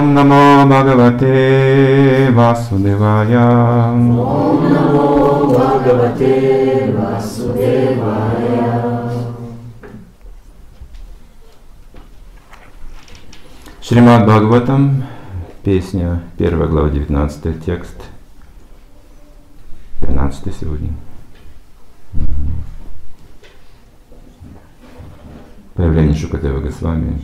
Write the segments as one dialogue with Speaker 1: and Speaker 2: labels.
Speaker 1: Ом намо Бхагавате Васудевая.
Speaker 2: Ом намо Бхагавате Васудевая.
Speaker 1: Шримад Бхагаватам, песня, 1 глава, 19 текст, 13 сегодня. Появление Шукадева Госвами.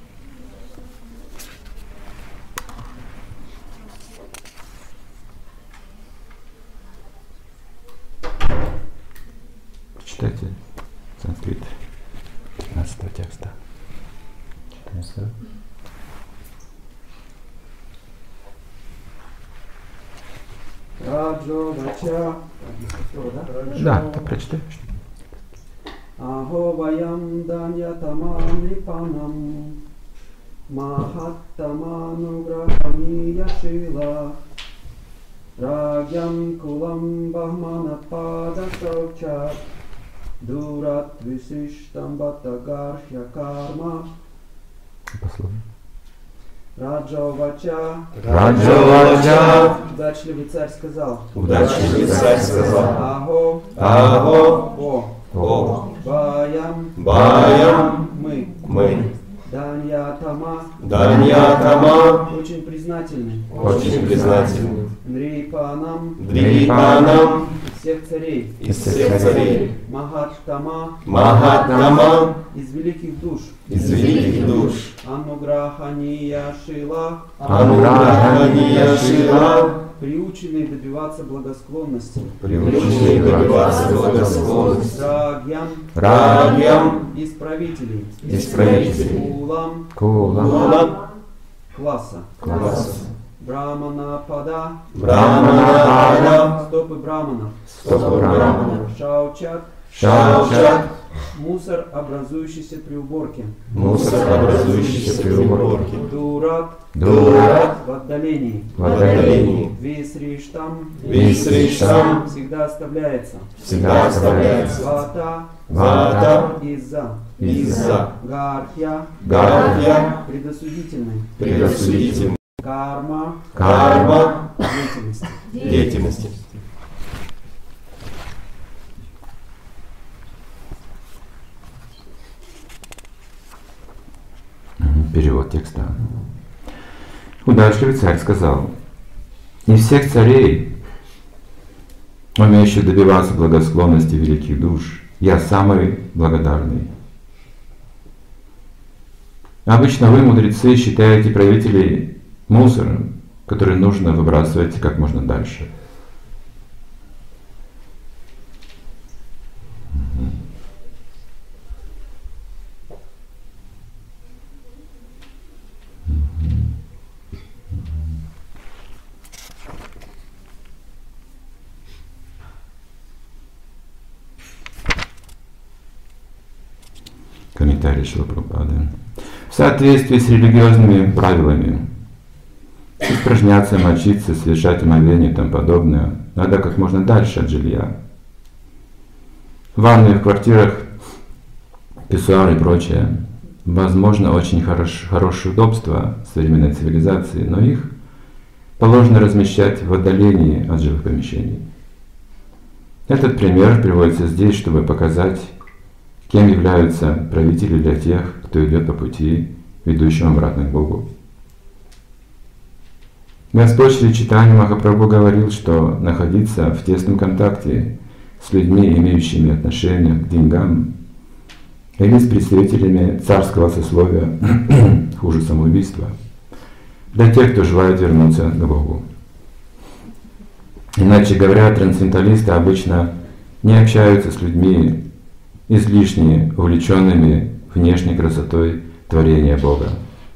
Speaker 1: Прочитайте санскрит 15 текста. Читайте.
Speaker 3: Раджо Вача.
Speaker 1: Да, ты прочитай.
Speaker 3: Ахо ваям даньятамам липанам махаттамануграхамия шила рагьям кулам бахманапада саучат дурат висиштам баттагархья карма.
Speaker 1: Послушай.
Speaker 3: Раджа Вача. Удачливый царь сказал. Ахо. О. Баям. Мы. Даньятама. Очень признательны. Нрипанам. Из всех царей. Махаттама. Из великих душ. Ануграхания Шила. Приученные добиваться благосклонности. Рагьям. Исправителей. Кулам. Класса. Брамана пада. Стопы браманов. Шаучат. Мусор, образующийся при уборке. Дурат. В отдалении. Висриштам. Всегда оставляется. Вата. Из-за. Гархья. Предосудительный. Карма. Деятельность.
Speaker 1: Перевод текста. Удачливый царь сказал: из всех царей, умеющих добиваться благосклонности великих душ, я самый благодарный. Обычно вы, мудрецы, считаете правителей мусором, который нужно выбрасывать как можно дальше. Комментарий Шрила Прабхупады. В соответствии с религиозными правилами испражняться, мочиться, совершать омовение и тому подобное надо как можно дальше от жилья. Ванны в квартирах, писсуары и прочее, возможно, очень хорошее удобство современной цивилизации, но их положено размещать в отдалении от жилых помещений. Этот пример приводится здесь, чтобы показать, кем являются правители для тех, кто идет по пути, ведущему обратно к Богу. Господь Шри Чайтанья Махапрабху говорил, что находиться в тесном контакте с людьми, имеющими отношение к деньгам, или с представителями царского сословия хуже самоубийства, для тех, кто желает вернуться к Богу. Иначе говоря, трансценденталисты обычно не общаются с людьми, излишне увлеченными внешней красотой творения Бога.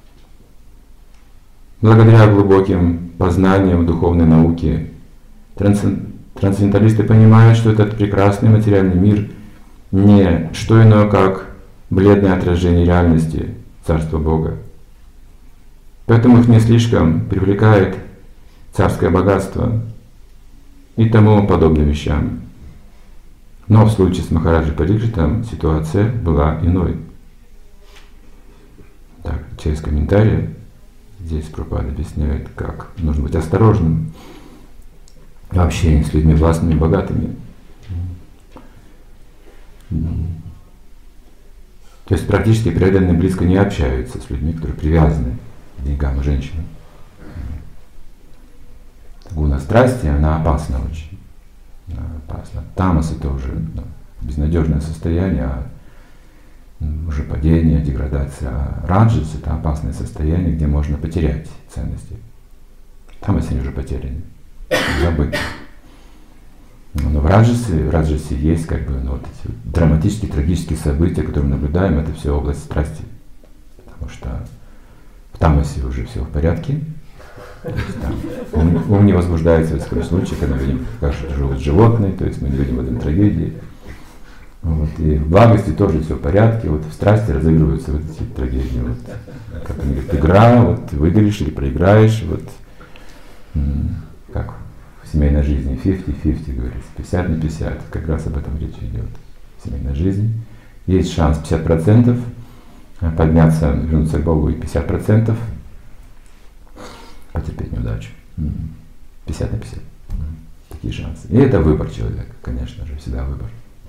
Speaker 1: Благодаря глубоким познаниям духовной науки, трансценденталисты понимают, что этот прекрасный материальный мир не что иное, как бледное отражение реальности Царства Бога. Поэтому их не слишком привлекает царское богатство и тому подобным вещам. Но в случае с Махараджи Парикшитом ситуация была иной. Так, через комментарии Здесь Прабхупада объясняет, как нужно быть осторожным в общении с людьми властными и богатыми. То есть практически преданные близко не общаются с людьми, которые привязаны к деньгам и женщинам. Гуна страсти, она опасна очень. Она опасна. Тамас это уже безнадежное состояние, уже падение, деградация. А раджас это опасное состояние, где можно потерять ценности. Тамас они уже потеряны, забыты. Но в раджасе есть как бы вот эти драматические, трагические события, которые мы наблюдаем, это все область страсти. Потому что в тамасе уже все в порядке. Ум не возбуждается в таком случае, когда мы видим, как живут животные, то есть мы не видим в этом трагедии. Вот. И в благости тоже все в порядке, вот в страсти разыгрываются вот эти трагедии. Вот. Как они говорят, игра, вот выиграешь или проиграешь, вот как в семейной жизни 50-50 говорится, 50 на 50, как раз об этом речь идет в семейной жизни. Есть шанс 50% подняться, вернуться к Богу, и 50% потерпеть неудачу. 50 на 50. Такие шансы. И это выбор человека, конечно же, всегда выбор.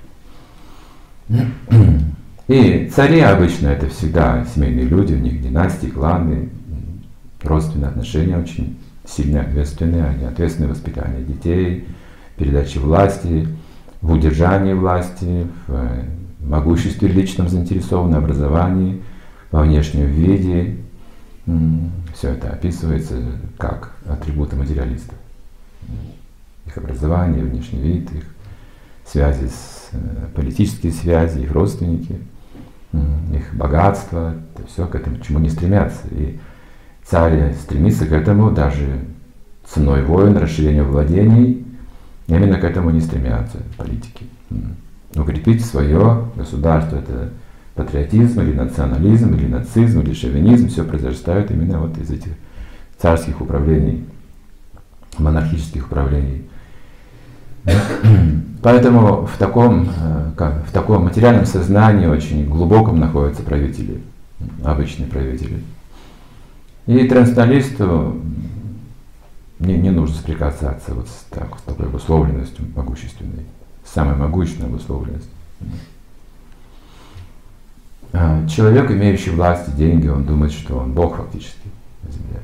Speaker 1: И цари обычно это всегда семейные люди, у них династии, кланы, родственные отношения очень сильно ответственные, они ответственны в воспитании детей, передаче власти, в удержании власти, в могуществе личном заинтересованы, образовании, во внешнем виде. Все это описывается как атрибуты материалистов. Их образование, внешний вид, их связи, политические связи, их родственники, их богатство, это все к этому, к чему не стремятся. И царь стремится к этому даже ценой войн, расширения владений, именно к этому не стремятся политики. Укрепить свое государство, это патриотизм или национализм, или нацизм, или шовинизм, все произрастает именно вот из этих царских управлений, монархических управлений. Поэтому в таком материальном сознании очень глубоком находятся правители, обычные правители. И трансценденталисту не нужно соприкасаться вот с такой обусловленностью могущественной, самой могущественной обусловленностью. Человек, имеющий власть и деньги, он думает, что он Бог фактически на земле.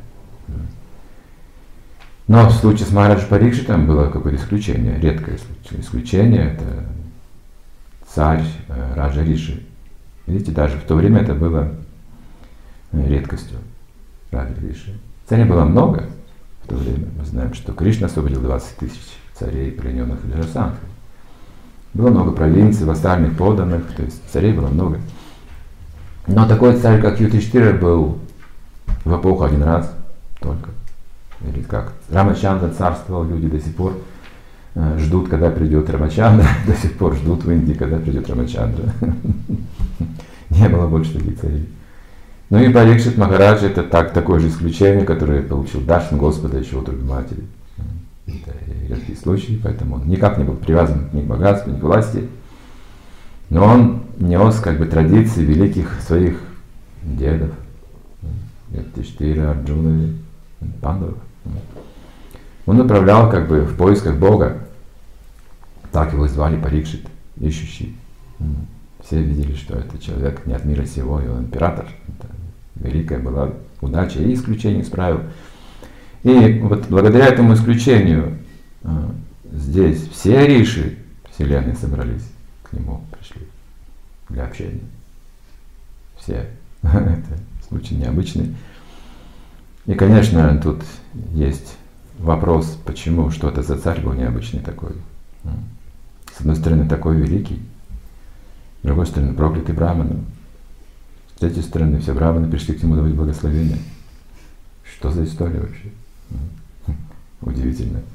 Speaker 1: Но в случае с Махараджа Парикшитом было какое-то исключение, редкое исключение, это царь Раджа Риши. Видите, даже в то время это было редкостью Раджа Риши. Царей было много в то время. Мы знаем, что Кришна освободил 20 тысяч царей, плененных в Джарасандхе. Было много провинций, вассальных, подданных, то есть царей было много. Но такой царь, как Юдхиштхира, был в эпоху один раз только. Или как Рамачандра царствовал, люди до сих пор ждут, когда придет Рамачандра, до сих пор ждут в Индии, когда придет Рамачандра. Не было больше таких царей. Ну и Парикшит Махарадж это такое же исключение, которое получил Даршан Господа еще у другой матери. Это редкий случай, поэтому он никак не был привязан ни к богатству, ни к власти. Но он нес как бы традиции великих своих дедов, Юдхиштхира, Арджуны, Пандавов. Он управлял как бы в поисках Бога. Так его звали Парикшит, ищущий. Все видели, что это человек не от мира сего, и он император. Это великая была удача, и исключение исправил. И вот благодаря этому исключению здесь все риши Вселенной собрались к нему, пришли для общения. Все. Это случай необычный. И, конечно, тут есть вопрос, почему, что это за царь был необычный такой. С одной стороны, такой великий, с другой стороны, проклятый браманом. С третьей стороны, все браманы пришли к нему давать благословение. Что за история вообще? Удивительно.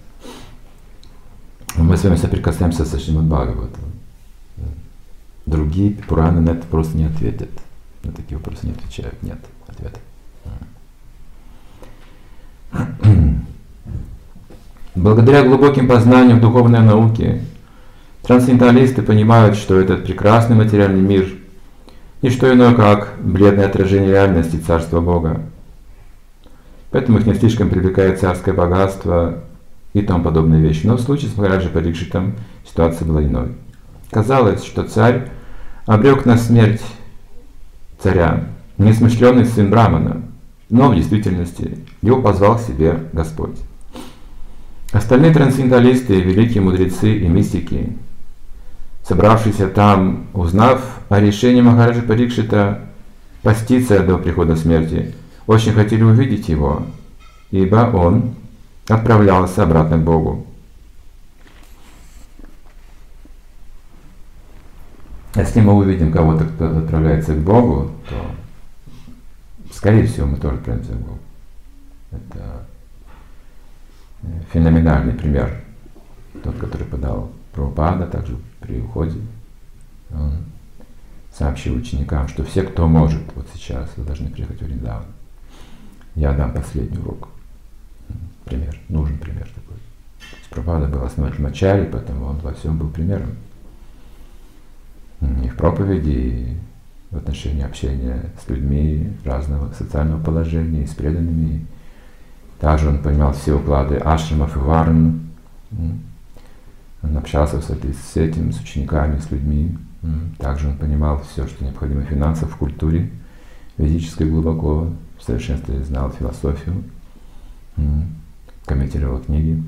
Speaker 1: Мы с вами соприкасаемся со Шримад Бхагаватом. Другие Пураны на это просто не ответят. На такие вопросы не отвечают. Нет ответа. Благодаря глубоким познаниям в духовной науке трансценденталисты понимают, что этот прекрасный материальный мир не что иное, как бледное отражение реальности Царства Бога. Поэтому их не слишком привлекает царское богатство и тому подобные вещи. Но в случае с Махараджа Парикшитом ситуация была иной. Казалось, что царь обрек на смерть царя, несмышленный сын Брамана, но в действительности его позвал к себе Господь. Остальные трансценденталисты, великие мудрецы и мистики, собравшиеся там, узнав о решении Махараджа Парикшита поститься до прихода смерти, очень хотели увидеть его, ибо он отправлялся обратно к Богу. Если мы увидим кого-то, кто отправляется к Богу, то, скорее всего, мы тоже отправимся к Богу. Это феноменальный пример. Тот, который подал Прабхупада, также при уходе, он сообщил ученикам, что все, кто может вот сейчас, вы должны приехать в Вриндаван. Я дам последний урок. Пример. Нужен пример такой. Прабхупада был основателем ачарьи, поэтому он во всем был примером. И в проповеди, и в отношении общения с людьми разного социального положения, и с преданными. Также он понимал все уклады ашрамов и варн. Он общался с этим, с учениками, с людьми. Также он понимал все, что необходимо финансов в культуре ведической глубоко, в совершенстве знал философию, комментировал книги.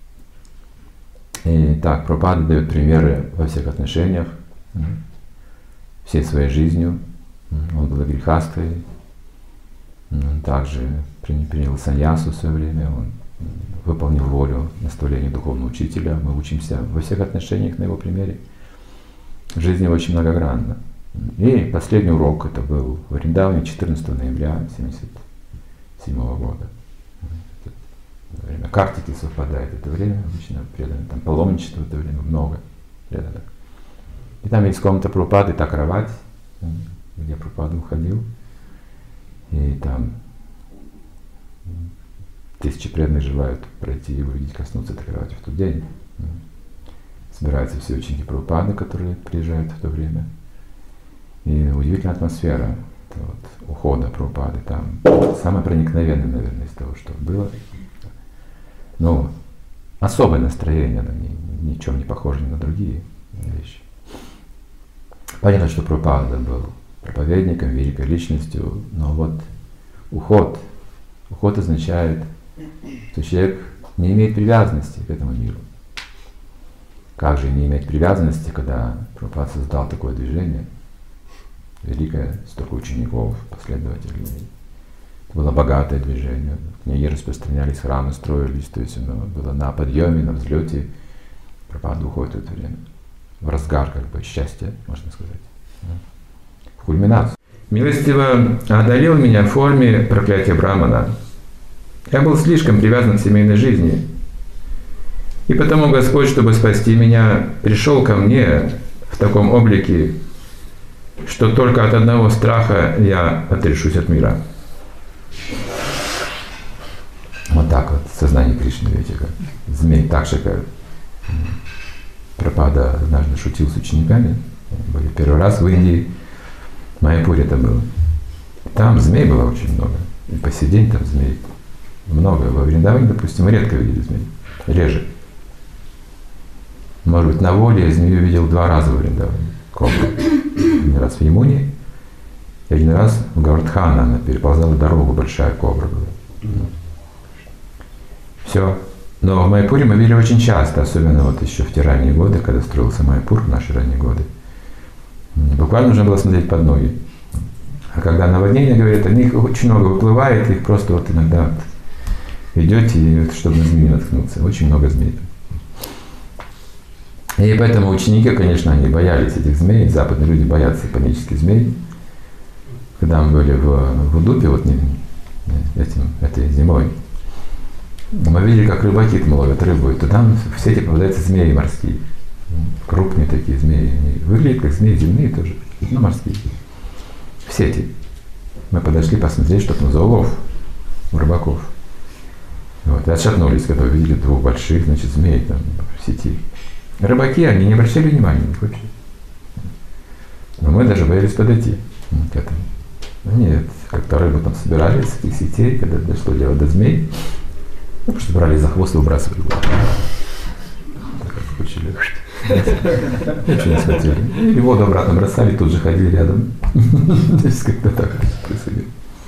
Speaker 1: И так, Прабхупада дает примеры во всех отношениях, всей своей жизнью. Он был грехастой, он также принял саньясу в свое время, он выполнил волю наставления духовного учителя. Мы учимся во всех отношениях на его примере. Жизнь его очень многогранна. И последний урок это был в Вриндаване 14 ноября 1977 года. Время Картики совпадает это время, обычно преданных, там паломничество в это время много преданных. И там есть комната Прабхупады, та кровать, где Прабхупада уходил. И там тысячи преданных желают пройти и увидеть, коснуться этой кровати в тот день. Собираются все ученики Прабхупады, которые приезжают в то время. И удивительная атмосфера вот, ухода Прабхупады там. Самое проникновенное, наверное, из того, что было. Ну, особое настроение, оно ни в чем не похоже ни на другие вещи. Понятно, что Прабхупада был проповедником, великой личностью, но вот уход означает, что человек не имеет привязанности к этому миру. Как же не иметь привязанности, когда Прабхупада создал такое движение, великое, столько учеников, последователей. Это было богатое движение, книги распространялись, храмы строились, то есть оно было на подъеме, на взлете. Прабхупада уходит в это время, в разгар как бы счастья, можно сказать, в кульминацию. Милостиво одарил меня в форме проклятия Брамана. Я был слишком привязан к семейной жизни. И потому Господь, чтобы спасти меня, пришел ко мне в таком облике, что только от одного страха я отрешусь от мира. Вот так вот, сознание Кришны, видите, как змей, так же, как Прабхупада однажды шутил с учениками. Были первый раз в Индии, в Майяпуре это было. Там змей было очень много. И по сей день там змей много. Во Вриндаване, допустим, мы редко видели змей. Реже. Может быть, на воле я змею видел 2 раза в Вриндаване. Кобру. Один раз в Ямуне, и один раз в Гавардхана. Она переползала дорогу, большая кобра была. Все. Но в Майяпуре мы видели очень часто, особенно вот еще в те ранние годы, когда строился Майяпур, в наши ранние годы. Буквально нужно было смотреть под ноги. А когда наводнение, говорят, о них очень много выплывает, их просто вот иногда идете, и чтобы на змеи наткнуться. Очень много змей. И поэтому ученики, конечно, они боялись этих змей, западные люди боятся панических змей. Когда мы были в Удупе, вот этой зимой, мы видели, как рыбаки там ловят рыбу, и туда в сети попадаются змеи морские. Крупные такие змеи. Они выглядят как змеи земные тоже, но морские. В сети. Мы подошли посмотреть, что там за улов у рыбаков. Вот. И отшатнулись, когда увидели 2 больших, значит, змей там в сети. Рыбаки, они не обращали внимания вообще. Но мы даже боялись подойти к этому. Нет, как-то рыбу там собирали с этих сетей, когда дошло дело до змей. Ну, просто брали за хвост и выбрасывали. Так как учили. Ничего не схватили. Или воду обратно бросали, тут же ходили рядом. То есть как-то так происходило.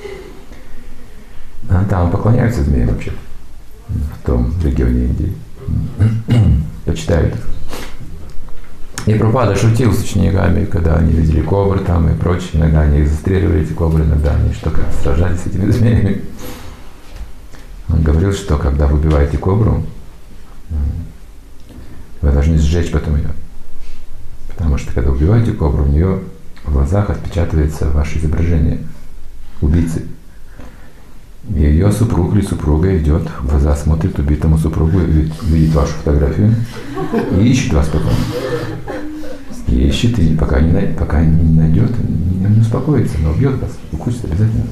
Speaker 1: А там поклоняются змеям вообще. В том регионе Индии. Почитают их. И Прабхупада шутил с учениками, когда они видели кобры там и прочее. Иногда они их застреливали, эти кобры, иногда они что как сражались с этими змеями. Он говорил, что когда вы убиваете кобру, вы должны сжечь потом ее. Потому что когда убиваете кобру, у нее в глазах отпечатывается ваше изображение убийцы. И ее супруг или супруга идет, в глаза смотрит убитому супругу, видит вашу фотографию и ищет вас потом. И ищет, и пока не найдет, не успокоится, но убьет вас, укусит обязательно.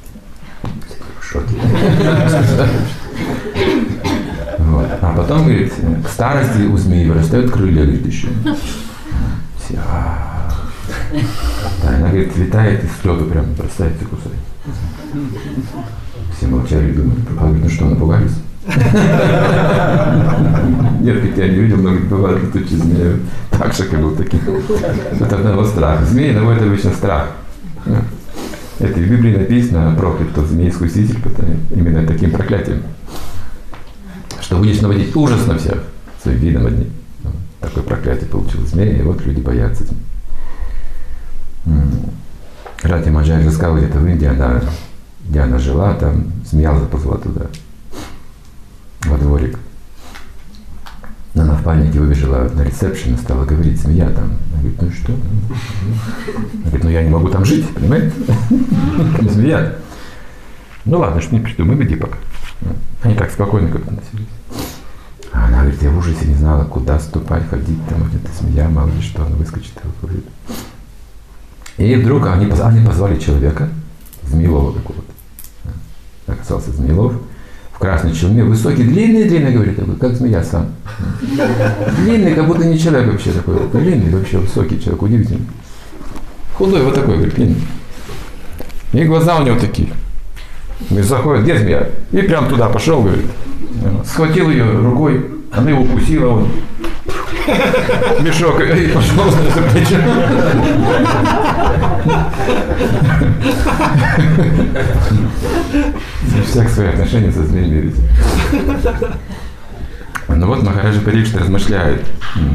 Speaker 1: Вот. А потом, говорит, к старости у змеи вырастают крылья, говорит, еще. Все. Да, она, говорит, летает и с лету прям бросается кусать. Все молчали и думали, говорит, ну что, напугались? Нет, как я не видел, но бывает летучие змеи. Так же, как был таким. Это одного страха. Змеи наводят обычно страх. Это в Библии написано, проклят тот змей-искуситель, именно таким проклятием. Что будешь наводить ужас на всех своим видом одним. Такое проклятие получил змея, и вот люди боятся. Рати Маджай рассказал, где-то в Индии, где она жила, там змея заползла туда, во дворик. Она в панике выбежала на ресепшн и стала говорить, змея там. Она говорит, ну и что? Она говорит, ну я не могу там жить, понимаете? Там змея. Ну ладно, что не придумай, иди пока. Они так спокойно как-то носились. А она говорит, я в ужасе не знала, куда ступать, ходить, там где-то змея, мало ли что, она выскочит и выходит. И вдруг они позвали человека, Змеелова какого-то. Оказался Змеелов. В красной челме, высокий, длинный, говорит, такой, как змея сам. Длинный, как будто не человек вообще такой. Длинный, вообще высокий человек, удивительный. Худой, вот такой, говорит, длинный. И глаза у него такие. Говорит, заходит, где змея? И прям туда пошел, говорит. Схватил ее рукой, она его укусила, он мешок и пошел за плечо. Всех свои отношения со змеями, видите. Ну вот Махараджа Парикшита размышляет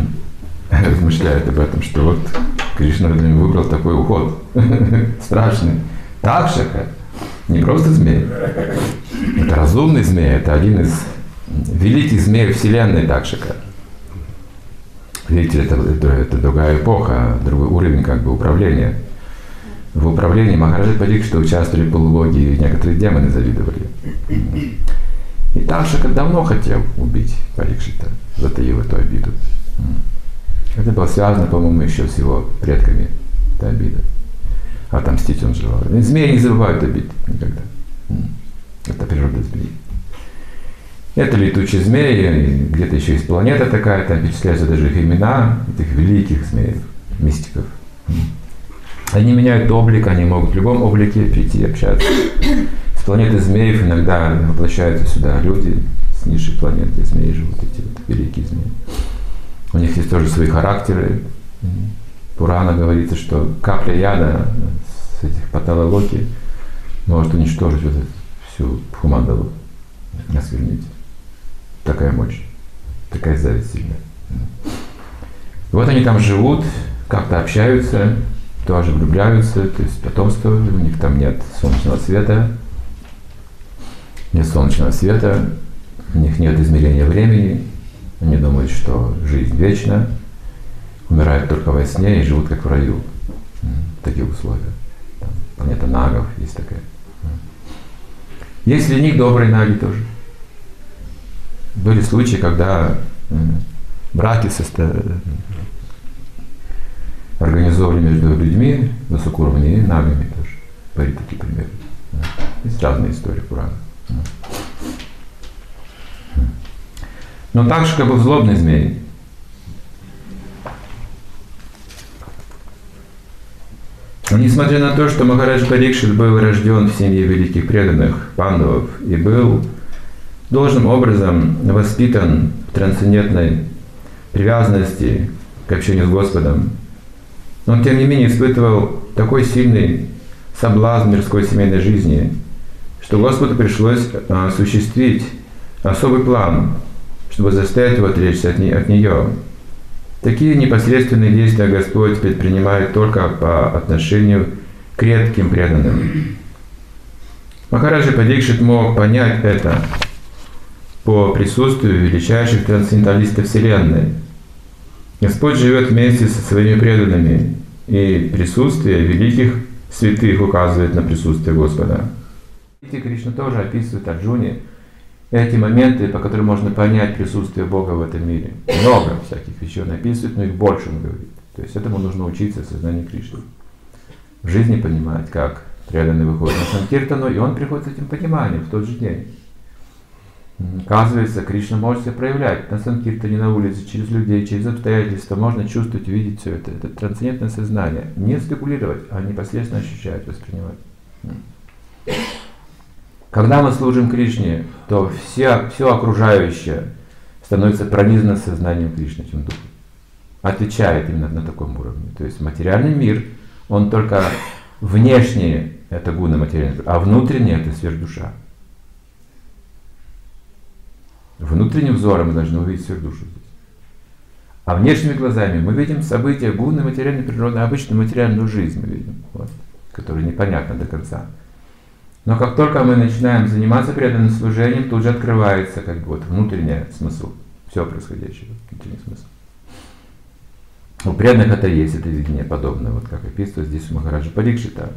Speaker 1: об этом, что вот Кришна выбрал такой уход страшный. Такшака не просто змей, это разумный змей, это один из великих змеев Вселенной Такшака. Видите, это другая эпоха, другой уровень как бы управления. В управлении Махараджа Парикшита участвовали полубоги, и некоторые демоны завидовали. И Такшака давно хотел убить Парикшита, затаил эту обиду. Это было связано, по-моему, еще с его предками, эта обида. Отомстить он желал. Змеи не забывают обид никогда. Это природа змеи. Это летучие змеи, где-то еще есть планета такая, там перечисляются даже их имена, этих великих змеев, мистиков. Они меняют облик, они могут в любом облике прийти и общаться. С планеты змеев иногда воплощаются сюда люди с низшей планеты змеи живут, эти вот великие змеи. У них есть тоже свои характеры. В Пурана говорится, что капля яда с этих паталалоки может уничтожить вот всю Бхумандалу, осквернить. Такая мощь, такая зависть сильная. Вот они там живут, как-то общаются, тоже влюбляются, то есть потомство, у них там нет солнечного света, у них нет измерения времени, они думают, что жизнь вечна, умирают только во сне и живут как в раю. Такие условия. Там планета нагов есть такая. Есть среди них добрые наги тоже. Были случаи, когда браки организовывали между людьми высокоуровневыми и нагами тоже. Были такие примеры. Есть разные истории Пурана. Но Такшака был злобный змей. Они Несмотря на то, что Махарадж Парикшит был рожден в семье великих преданных пандавов и был должным образом воспитан в трансцендентной привязанности к общению с Господом, он тем не менее испытывал такой сильный соблазн мирской семейной жизни, что Господу пришлось осуществить особый план, чтобы заставить его отречься от нее. Такие непосредственные действия Господь предпринимает только по отношению к редким преданным. Махараджа Парикшит мог понять это по присутствию величайших трансценденталистов Вселенной. Господь живет вместе со своими преданными, и присутствие великих святых указывает на присутствие Господа. Кришна тоже описывает Арджуне эти моменты, по которым можно понять присутствие Бога в этом мире. Много всяких вещей он описывает, но их больше он говорит. То есть этому нужно учиться в сознании Кришны. В жизни понимать, как преданный выходит на Санкиртану, и он приходит с этим пониманием в тот же день. Оказывается, Кришна может себя проявлять на Санкиртане, на улице, через людей, через обстоятельства. Можно чувствовать, видеть все это. Это трансцендентное сознание. Не спекулировать, а непосредственно ощущать, воспринимать. Когда мы служим Кришне, то все окружающее становится пронизано сознанием Кришны, этим духом. Отвечает именно на таком уровне. То есть материальный мир, он только внешне это гуна материальный, а внутренне это сверхдуша. Внутренним взором мы должны увидеть сверхдушу здесь. А внешними глазами мы видим события гуны материальной природы, обычную материальную жизнь мы видим, вот, которая непонятна до конца. Но как только мы начинаем заниматься преданным служением, тут же открывается как бы вот внутренний смысл всего происходящего, внутренний смысл. У преданных это есть, это видение подобное, вот как описывается здесь у Махараджа Парикшита.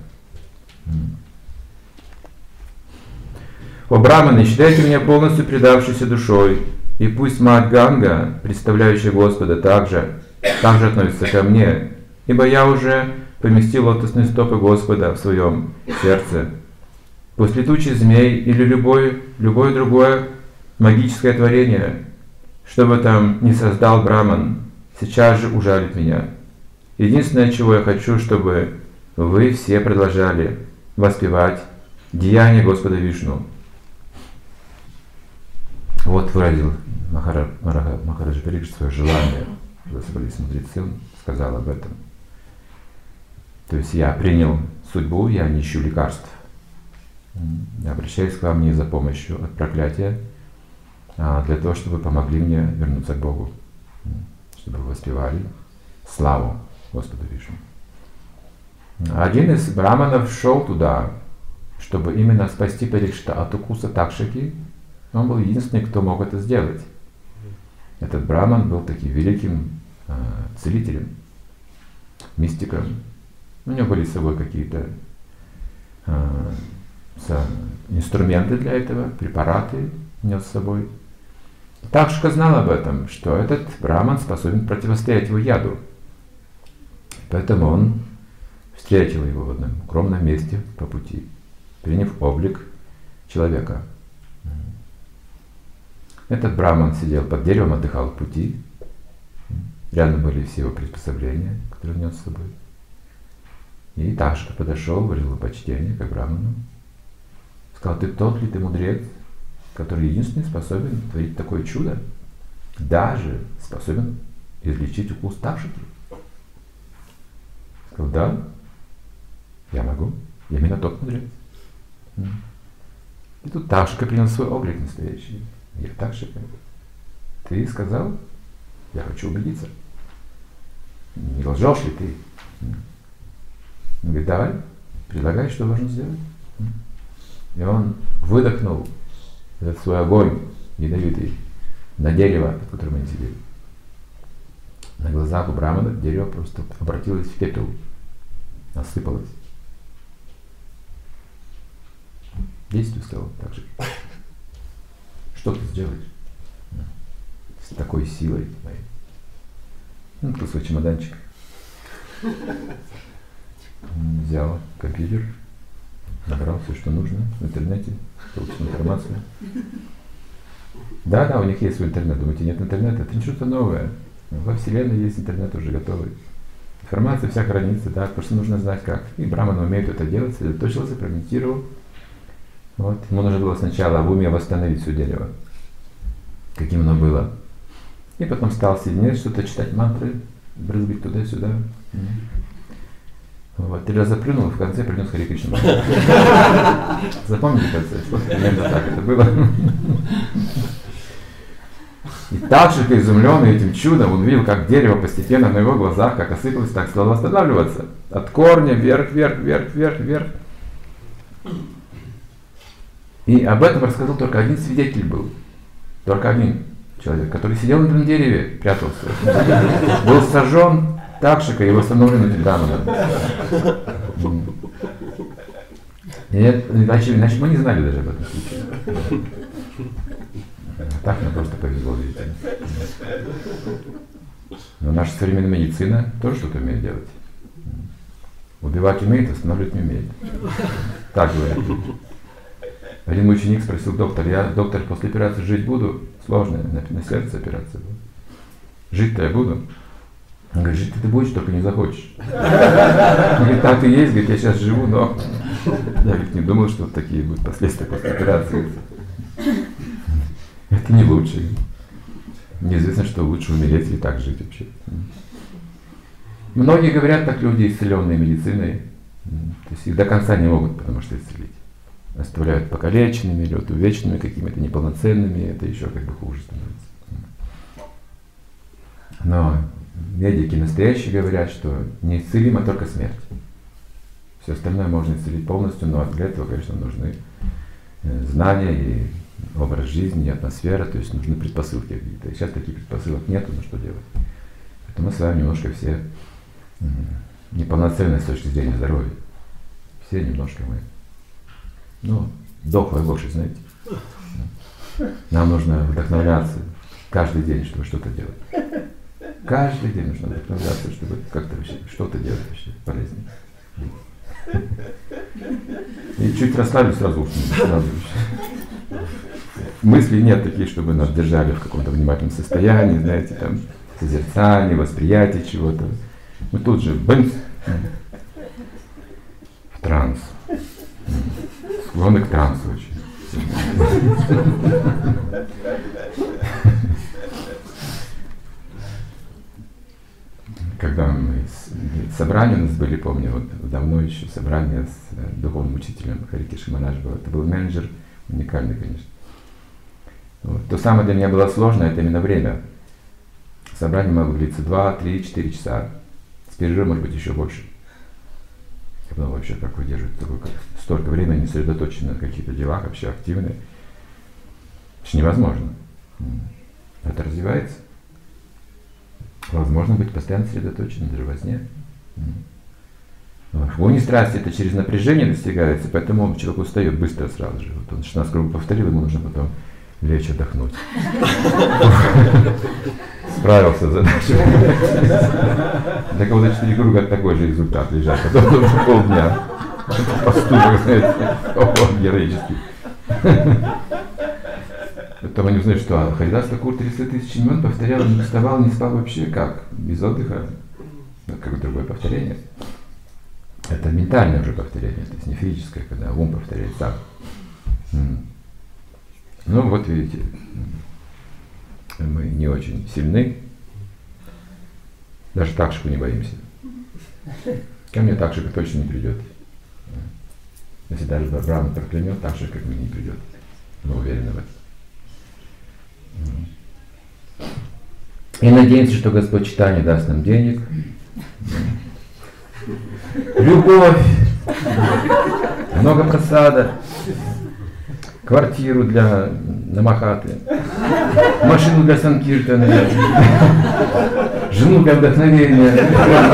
Speaker 1: «О Брахманы, считайте меня полностью предавшейся душой, и пусть мать Ганга, представляющая Господа, также относится ко мне, ибо я уже поместил лотосные стопы Господа в своем сердце. Пусть летучий змей или любое другое магическое творение, что бы там ни создал Браман, сейчас же ужалит меня. Единственное, чего я хочу, чтобы вы все продолжали воспевать деяния Господа Вишну». Вот выразил Махараджа Парикшит свое желание, когда собрались мудрецы, он сказал об этом. То есть я принял судьбу, я не ищу лекарств. Я обращаюсь к вам не за помощью от проклятия, а для того, чтобы вы помогли мне вернуться к Богу, чтобы вы воспевали славу Господу Вишну. Один из браманов шел туда, чтобы именно спасти Парикшита от укуса Такшики. Он был единственный, кто мог это сделать. Этот браман был таким великим целителем, мистиком. У него были с собой какие-то инструменты для этого, препараты нес с собой. Такшика знал об этом, что этот браман способен противостоять его яду. Поэтому он встретил его в одном укромном месте по пути, приняв облик человека. Этот браман сидел под деревом, отдыхал в пути. Рядом были все его приспособления, которые он нес с собой. И Такшика подошел, выразил почтение как браману. Сказал: ты тот ли ты мудрец, который единственный способен творить такое чудо? Даже способен излечить укус Такшики? Сказал: да, я могу, я именно тот мудрец. И тут Такшика принял свой облик настоящий. Я Такшика. Ты сказал, я хочу убедиться. Не лжешь ли ты? Он говорит: давай, предлагай, что должен сделать. И он выдохнул этот свой огонь ядовитый на дерево, под которым они сидели. На глазах у брамана дерево просто обратилось в пепел, осыпалось. Действуй, сказал Такшика. Что ты сделаешь с такой силой моей? Он открыл свой чемоданчик. Взял компьютер, набрал все, что нужно в интернете, получил информацию. Да, у них есть свой интернет. Думаете, нет интернета? Это не что-то новое. Во Вселенной есть интернет уже готовый. Информация вся хранится, да, просто нужно знать как. И Браман умеет это делать, сосредоточился, промедитировал. Вот. Ему нужно было сначала в уме восстановить все дерево, каким оно было. И потом стал соединять, что-то читать мантры, брызгать туда-сюда. Вот. 3 раза плюнул, и в конце принес Хари Кришна. Запомните процесс, вот примерно так это было. И так же, изумленный этим чудом, он видел, как дерево постепенно на его глазах, как осыпалось, так стало восстанавливаться. От корня вверх, вверх, вверх, вверх, вверх. И об этом рассказал только один свидетель был. Только один человек, который сидел на этом дереве, прятался. Был сожжен Такшика и восстановлен этим Браманом. Иначе мы не знали даже об этом случае. Так нам просто повезло, видите. Но наша современная медицина тоже что-то умеет делать. Убивать умеет, восстанавливать не умеет. Так говорят. Один мой ученик спросил доктор, я, доктор, после операции жить буду? Сложно, на сердце операция будет. Жить-то я буду. Он говорит, жить ты будешь, только не захочешь. Он говорит, так и есть, говорит, я сейчас живу, но я ведь не думал, что вот такие будут последствия после операции. Это не лучше. Неизвестно, что лучше умереть или так жить вообще. Многие говорят так люди, исцеленные медициной. То есть их до конца не могут, потому что исцелить. Оставляют покалеченными или вот увечными какими-то неполноценными, это еще как бы хуже становится. Но медики настоящие говорят, что неисцелима только смерть. Все остальное можно исцелить полностью, но для этого, конечно, нужны знания и образ жизни, и атмосфера, то есть нужны предпосылки какие-то. И сейчас таких предпосылок нету, ну что делать? Поэтому мы с вами немножко все неполноценные с точки зрения здоровья. Все немножко мы. Ну, дохлая лошадь, знаете. Нам нужно вдохновляться каждый день, чтобы что-то делать. Каждый день нужно вдохновляться, чтобы как-то вообще что-то делать вообще полезнее. И чуть расслабились, сразу уснули. Мыслей нет таких, чтобы нас держали в каком-то внимательном состоянии, знаете, там, созерцание, восприятие чего-то. Мы тут же, бэнц, в транс. Склонны к трансу очень. Когда мы собрания у нас были, помню, вот давно еще собрание с духовным учителем Хари Кришна Махарадж был. Это был менеджер уникальный, конечно. Вот. То самое для меня было сложно, это именно время. Собрание могло длиться 2, 3, 4 часа. С перерывом, может быть, еще больше. Я подумал, вообще, как выдерживать столько времени, сосредоточены на каких-то делах, вообще активные. Это невозможно. Это развивается. Возможно быть постоянно сосредоточенным даже во сне. В луне страсти это через напряжение достигается, поэтому человек устает быстро сразу же. Вот он 16 кругов повторил, ему нужно потом лечь, отдохнуть. Справился с задачей. Для кого-то 4 круга такой же результат лежат, потом полдня. Поступок, знаете, героический. Потом они узнают, что Харидас Такур 300 тысяч имен повторял, не вставал, не спал вообще как? Без отдыха. Как бы другое повторение. Это ментальное уже повторение, то есть не физическое, когда ум повторяет сам. Ну вот видите, мы не очень сильны. Даже Такшику не боимся. Ко мне Такшика точно не придет. Если даже Брахма проклянет, Такшика к мне не придет. Мы уверены в этом. И надеемся, что Господь Чайтанья даст нам денег, любовь, много просада, квартиру для Намахаты, машину для Санкиртана, жену для вдохновения.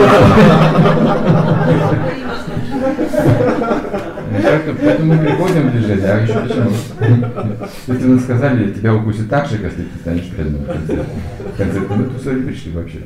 Speaker 1: Поэтому мы приходим в движение, а еще почему? Если нам сказали, тебя укусит Такшик, если ты станешь преданным в конце, мы тут сюда не пришли вообще.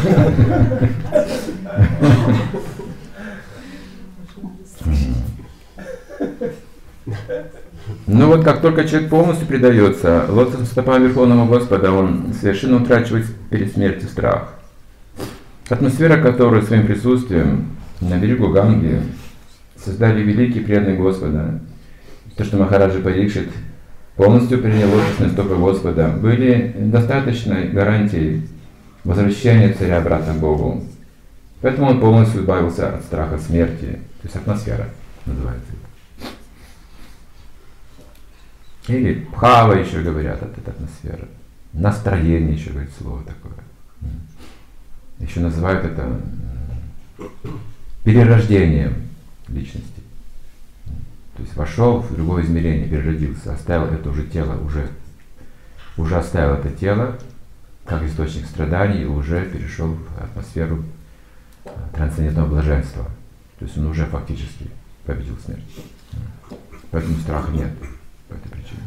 Speaker 1: Ну вот как только человек полностью предается лотосным стопам Верховного Господа, он совершенно утрачивает перед смертью страх. Атмосфера, которую своим присутствием на берегу Ганги создали великие преданные Господа, то, что Махараджа Парикшит полностью принял лотосные стопы Господа, были достаточной гарантией возвращения царя обратно к Богу. Поэтому он полностью избавился от страха смерти. То есть атмосфера называется. Или бхава еще говорят, это атмосфера. Настроение еще говорит слово такое. Еще называют это перерождением личности. То есть вошел в другое измерение, переродился, оставил это уже тело, уже оставил это тело, как источник страданий, и уже перешел в атмосферу трансцендентного блаженства. То есть он уже фактически победил смерть. Поэтому страха нет по этой причине.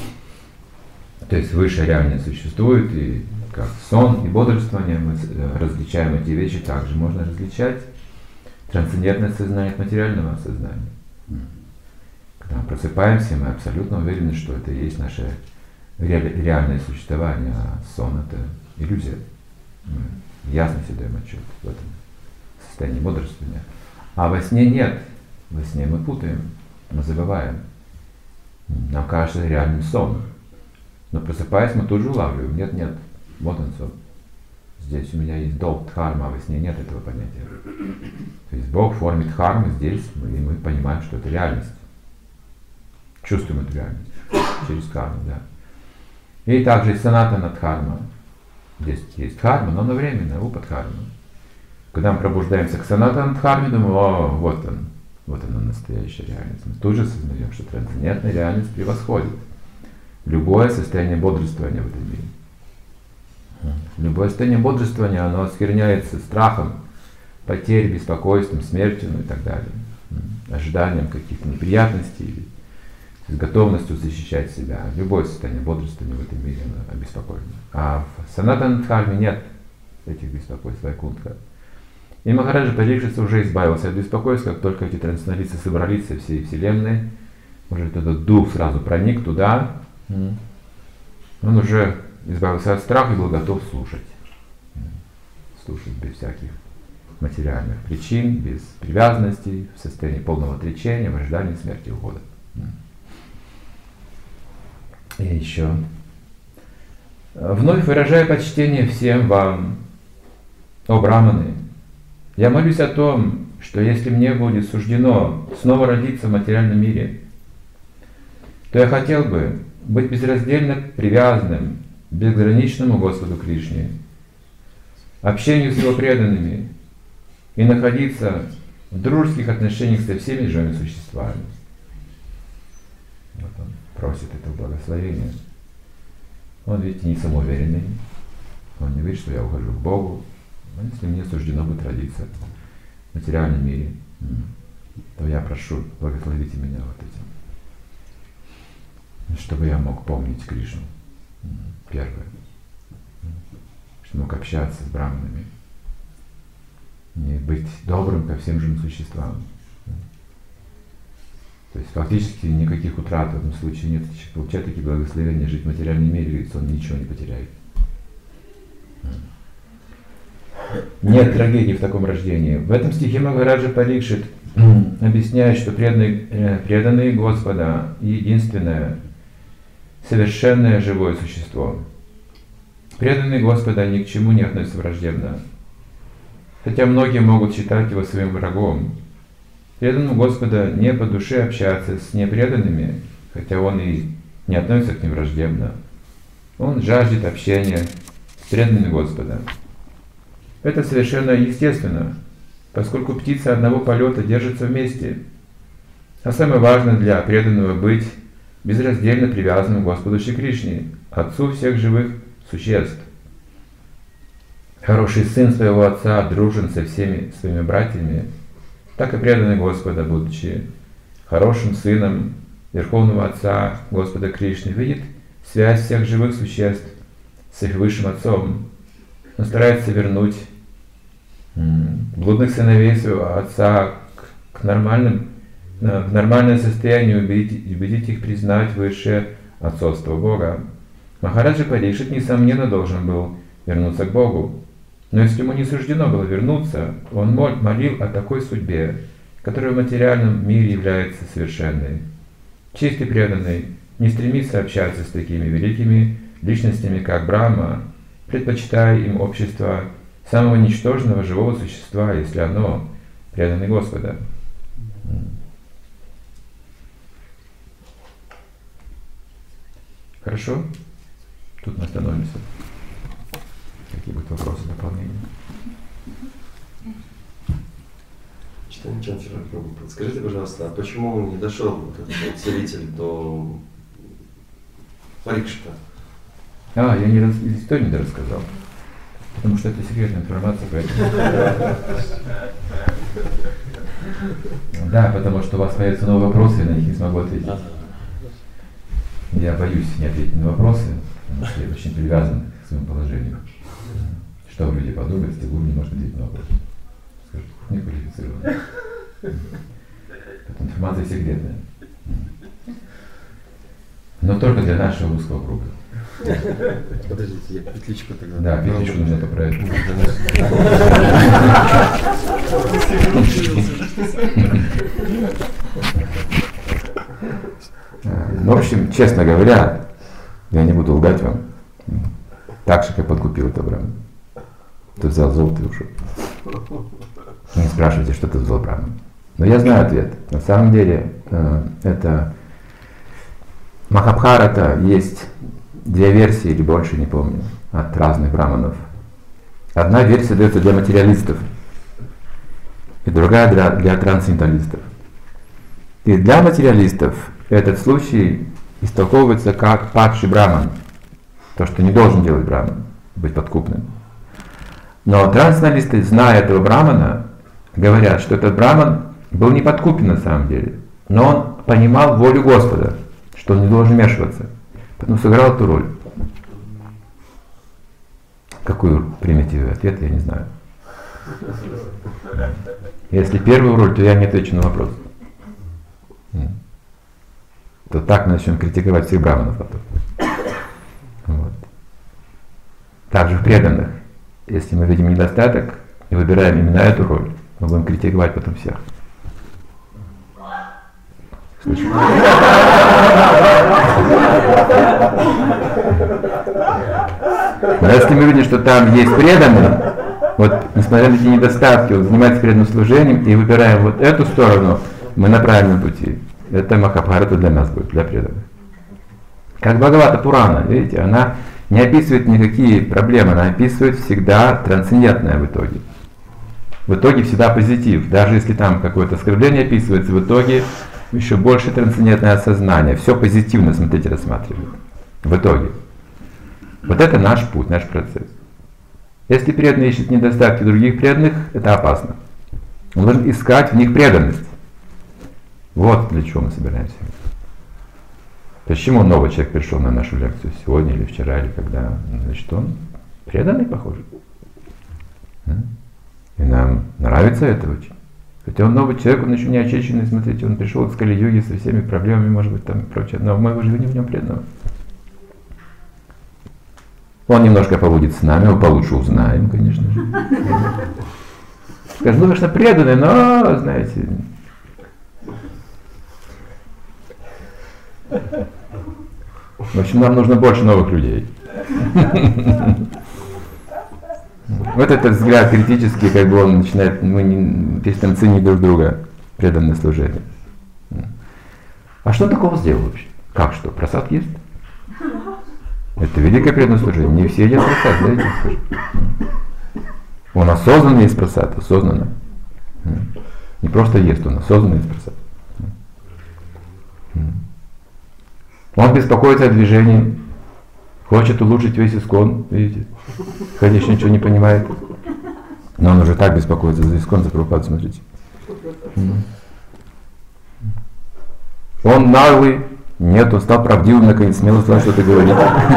Speaker 1: То есть высшая реальность существует, и как сон и бодрствование мы различаем эти вещи, также можно различать трансцендентное сознание от материального сознания. Когда мы просыпаемся, мы абсолютно уверены, что это и есть наше реальное существование, а сон — это иллюзия. Мы ясно себе даем отчет в этом состоянии бодрствования. А во сне нет. Во сне мы путаем, мы забываем. Нам кажется реальным сон. Но просыпаясь, мы тут же улавливаем. Нет, вот он сон. Здесь у меня есть долг дхарма, а во сне нет этого понятия. То есть Бог в форме дхармы здесь, и мы понимаем, что это реальность. Чувствуем эту реальность через карму, да. И также санатана дхарма. Здесь есть дхарма, но она временная, упадхарма. Когда мы пробуждаемся к санатана дхарме, думаем, вот она настоящая реальность. Мы тут же осознаем, что трансцендентная реальность превосходит любое состояние бодрствования в этом мире. Любое состояние бодрствования, оно оскверняется страхом, потерей, беспокойством, смертью, и так далее. Ожиданием каких-то неприятностей, с готовностью защищать себя. Любое состояние бодрствования в этом мире, оно обеспокоено. А в санатана дхарме нет этих беспокойств, вайкунтха. И Махараджа Парикшит уже избавился от беспокойств, как только эти трансценденталисты собрались со всей Вселенной, уже этот дух сразу проник туда, он уже избавился от страха и был готов слушать. Слушать без всяких материальных причин, без привязанностей, в состоянии полного отречения, в ожидании смерти и ухода. И еще. Вновь выражаю почтение всем вам, о браманы. Я молюсь о том, что если мне будет суждено снова родиться в материальном мире, то я хотел бы быть безраздельно привязанным к безграничному Господу Кришне, общению с Его преданными и находиться в дружеских отношениях со всеми живыми существами. Вот он просит этого благословения. Он ведь не самоуверенный, он не говорит, что я ухожу к Богу. Но если мне суждено будет родиться в материальном мире, то я прошу, благословите меня вот этим, чтобы я мог помнить Кришну. Первое. Чтобы мог общаться с браманами. И быть добрым ко всем живым существам. То есть фактически никаких утрат в этом случае нет. Получать такие благословения, жить в материальном мире, он ничего не потеряет. Нет трагедии в таком рождении. В этом стихе Махараджа Парикшит объясняет, что преданные Господа единственное совершенное живое существо. Преданные Господа ни к чему не относятся враждебно. Хотя многие могут считать его своим врагом. Преданному Господа не по душе общаться с непреданными, хотя он и не относится к ним враждебно. Он жаждет общения с преданными Господа. Это совершенно естественно, поскольку птицы одного полета держатся вместе. А самое важное для преданного быть безраздельно привязанным к Господу Шри Кришне, Отцу всех живых существ. Хороший сын своего отца дружен со всеми своими братьями, так и преданный Господа, будучи хорошим сыном Верховного Отца Господа Кришны, видит связь всех живых существ с их Высшим Отцом. Он старается вернуть блудных сыновей своего отца к нормальному состоянию, убедить их признать высшее отцовство Бога. Махараджа Парикшит, несомненно, должен был вернуться к Богу. Но если ему не суждено было вернуться, он молил о такой судьбе, которая в материальном мире является совершенной. Чистый преданный не стремится общаться с такими великими личностями, как Брахма, предпочитая им общество самого ничтожного живого существа, если оно преданный Господа. Хорошо? Тут мы остановимся. Какие будут вопросы, дополнения?
Speaker 4: Скажите, пожалуйста, а почему не дошел вот этот вот целитель до Парикшита?
Speaker 1: Я историю не рассказал. Потому что это секретная информация, поэтому... Да, потому что у вас появятся новые вопросы, я на них не смогу ответить. Я боюсь не ответить на вопросы, потому что я очень привязан к своему положению. Что люди подумают, если гуру не может ответить на вопросы? Скажут, не квалифицирован. Эта информация секретная. Но только для нашего узкого круга.
Speaker 4: Подождите, я петличку тогда.
Speaker 1: Да, петличку нужно поправить. Ну, в общем, честно говоря, я не буду лгать вам. Так же, как подкупил это Брахма. Ты взял золото и ушел. Не спрашивайте, что ты взял Брахма. Но я знаю ответ. На самом деле, это Махабхарата есть две версии или больше, не помню, от разных браманов. Одна версия дается для материалистов, и другая для трансценденталистов. И для материалистов этот случай истолковывается как падший браман, то, что не должен делать браман, быть подкупным. Но трансценденталисты, зная этого брамана, говорят, что этот браман был не подкупен на самом деле, но он понимал волю Господа, что он не должен вмешиваться, поэтому сыграл эту роль. Какую примете вы ответ, я не знаю. Если первую роль, то я не отвечу на вопрос. То так мы начнем критиковать всех браманов потом. Вот. Также в преданных, если мы видим недостаток и выбираем именно эту роль, мы будем критиковать потом всех. Слышите? Но если мы видим, что там есть преданный, вот несмотря на эти недостатки, он занимается преданным служением, и выбираем вот эту сторону, мы на правильном пути. Это Махабхарата для нас будет, для преданных. Как Бхагавата Пурана, видите, она не описывает никакие проблемы, она описывает всегда трансцендентное в итоге. В итоге всегда позитив. Даже если там какое-то оскорбление описывается, в итоге еще больше трансцендентное осознание. Все позитивно, смотрите, рассматривает. В итоге. Вот это наш путь, наш процесс. Если преданный ищет недостатки других преданных, это опасно. Он должен искать в них преданность. Вот для чего мы собираемся. Почему новый человек пришел на нашу лекцию сегодня или вчера, или когда? Значит, он преданный, похоже. И нам нравится это очень. Хотя он новый человек, он еще не очищенный, смотрите, он пришел из Кали-юги со всеми проблемами, может быть, там и прочее. Но мы уже не в нем преданного. Он немножко побудет с нами, мы получше узнаем, конечно же. Скажем, ну, конечно, преданный, но, знаете... В общем, нам нужно больше новых людей. Вот этот взгляд критический, как бы он начинает, мы не перестаем ценить друг друга, преданное служение. А что такого сделал вообще? Как что? Просад есть? Это великое преданное служение. Не все едят просад, знаете, скажу. Он осознанно есть просад, осознанно. Не просто ест, он осознанно есть просад. Он беспокоится о движении, хочет улучшить весь искон, видите, конечно, ничего не понимает. Но он уже так беспокоится за искон, за Прабхупаду, смотрите. Он наглый, нет, он стал правдивым, наконец, смело стал что-то говорить.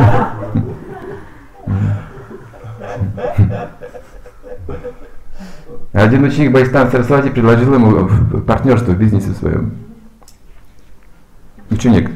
Speaker 1: Один ученик Байштан Сарасвати предложил ему партнерство в бизнесе своем. Ученик.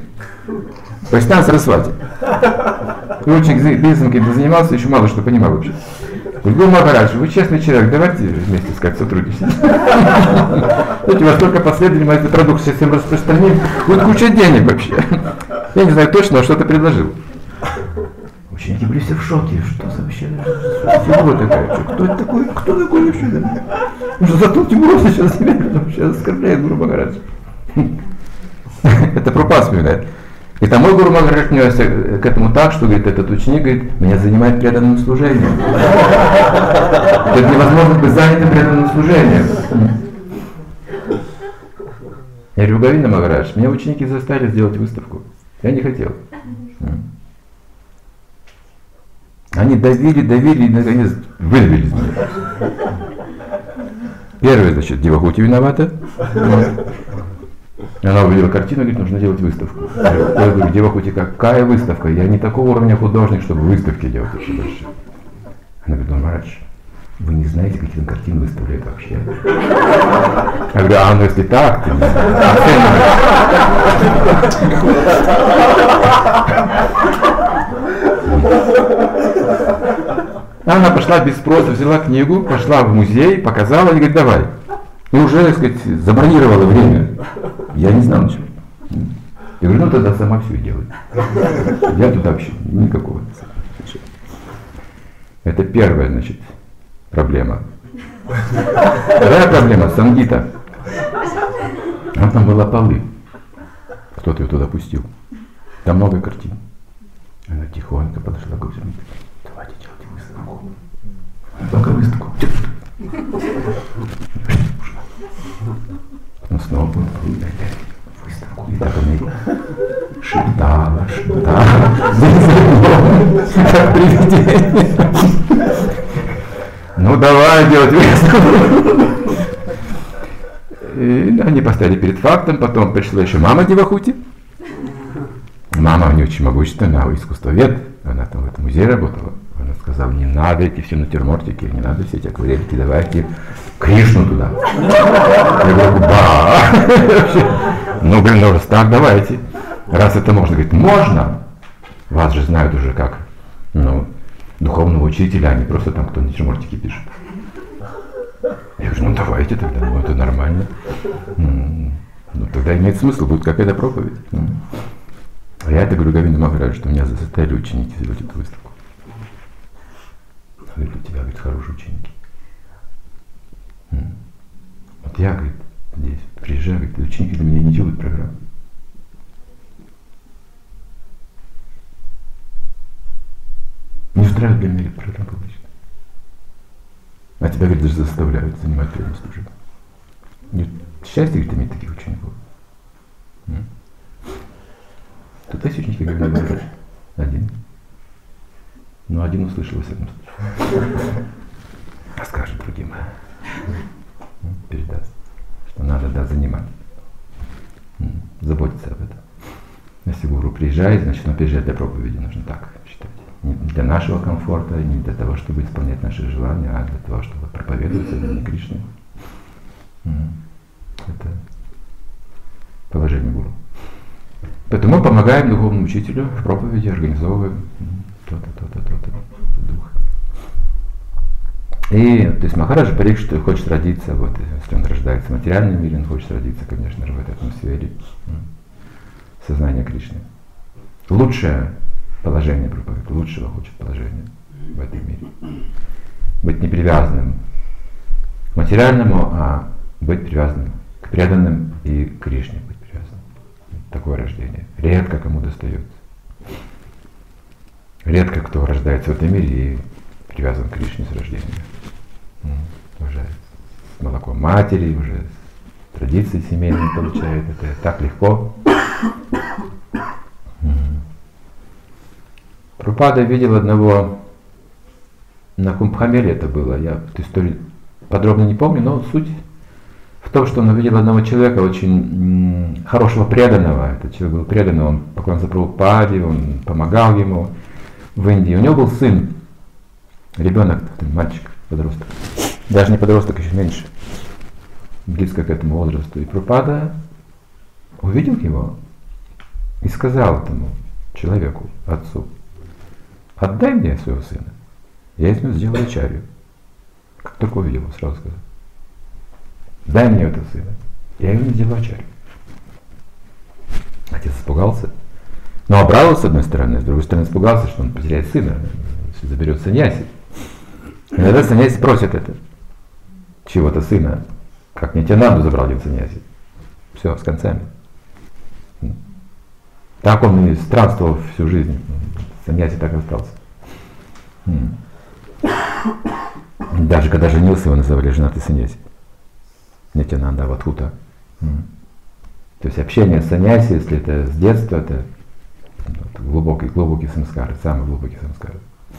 Speaker 1: Байштан Сарасвати. Ученик бизнесом каким-то занимался, еще мало что понимал вообще. Гуру Махарадж, вы честный человек, давайте вместе искать сотрудничество. Знаете, у вас только последовательно, мы этот продукт всем распространим, будет куча денег вообще. Я не знаю точно, но что-то предложил. Ученики были все в шоке, что за вообще фигура такая, кто это такой, кто такой вообще? Зато Тимур сейчас вообще оскорбляет Гуру Махараджа. Это Прабхупада вспоминает. И там мой Гуру Махарадж отнесся к этому так, что говорит, этот ученик говорит, меня занимает преданным служением. Это невозможно быть занятым преданным служением. Я говорю, Говинда Махарадж, меня ученики заставили сделать выставку. Я не хотел. Они давили и наконец вырвали из меня. Первое, значит, Девахути виновата. Она увидела картину, говорит, нужно делать выставку. Я говорю, Девахути, какая выставка? Я не такого уровня художник, чтобы выставки делать еще больше. Она говорит, Махарадж, вы не знаете, какие там картины выставляют вообще. Я говорю, ну если так, ты не Она пошла без спроса, взяла книгу, пошла в музей, показала и говорит, давай. И уже, так сказать, забронировала время. Я не знал ничего. Я говорю, тогда сама все делай. Я туда вообще никакого. Это первая, значит, проблема. Вторая проблема, сангита. Там была полы. Кто-то ее туда пустил. Там много картин. Она тихонько подошла к гостям. Давайте делать выставку. Пока выставку. Потом снова выставку. И так она шептала. Как привидение. Ну давай делать выставку. И они поставили перед фактом, потом пришла еще мама Девахути. Мама у нее очень могущественная, она искусствовед, она там в этом музее работала. Она сказала, не надо эти все натюрмортики, не надо все эти акварельки, давайте Кришну туда. Я говорю, ну блин, ну раз так, давайте. Раз это можно, говорит, можно. Вас же знают уже как, духовного учителя, а не просто там кто натюрмортики пишет. Я говорю, давайте тогда, это нормально. Тогда имеет смысл, будет какая-то проповедь. А я это говорю Говинда Махарадж, что меня заставили ученики сделать эту выставку. Говорит, у тебя, говорит, хорошие ученики. Вот я, говорит, здесь приезжаю, говорит, ученики для меня не делают программу. Не устраивает для меня, говорит, программу публичную. А тебя, говорит, даже заставляют занимать преданное служение. Счастье, говорит, иметь таких учеников. Тут есть ученики, как говорят, один. Но один услышал во всяком случае. А скажет другим. Передаст, что надо занимать. Заботиться об этом. Если гуру приезжает, значит он приезжает для проповеди, нужно так считать. Не для нашего комфорта, не для того, чтобы исполнять наши желания, а для того, чтобы проповедовать имя Кришны. Это положение гуру. Поэтому мы помогаем духовному учителю в проповеди, организовываем то-то дух. И, то есть Махараджа Парикшита хочет родиться, вот, если он рождается в материальном мире, он хочет родиться, конечно же, в этой атмосфере сознания Кришны. Лучшее положение проповедь, лучшего хочет положения в этом мире. Быть не привязанным к материальному, а быть привязанным к преданным и к Кришне быть привязанным. Такое рождение. Редко кому достается. Редко кто рождается в этом мире и привязан к Кришне с рождения. Уже с молоком матери, уже с традицией семейной получает. Это так легко. Прабхупада видел одного, на Кумбхамеле это было, я эту историю подробно не помню, но суть в том, что он увидел одного человека, очень хорошего преданного. Этот человек был преданный, он поклонялся Прабхупаде, он помогал ему в Индии. У него был сын, ребенок, мальчик, подросток. Даже не подросток, еще меньше. Близко к этому возрасту. И Прабхупада увидел его и сказал этому человеку, отцу, отдай мне своего сына, я из него сделаю ачарью. Как только увидел, он сразу сказал: дай мне этого сына. Я его не сделаю ачарью. Отец испугался. Но обрадовался с одной стороны, с другой стороны испугался, что он потеряет сына, если заберет саньяси. Иногда саньяси просят это. Чего-то сына. Как Нитьянанду забрал один саньяси. Все, с концами. Так он и странствовал всю жизнь. Саньяси так и остался. Даже когда женился, его называли женатый саньяси. Нитьянанда Авадхута. То есть общение с саньяси, если это с детства, это глубокий самскар, самый глубокий самскар.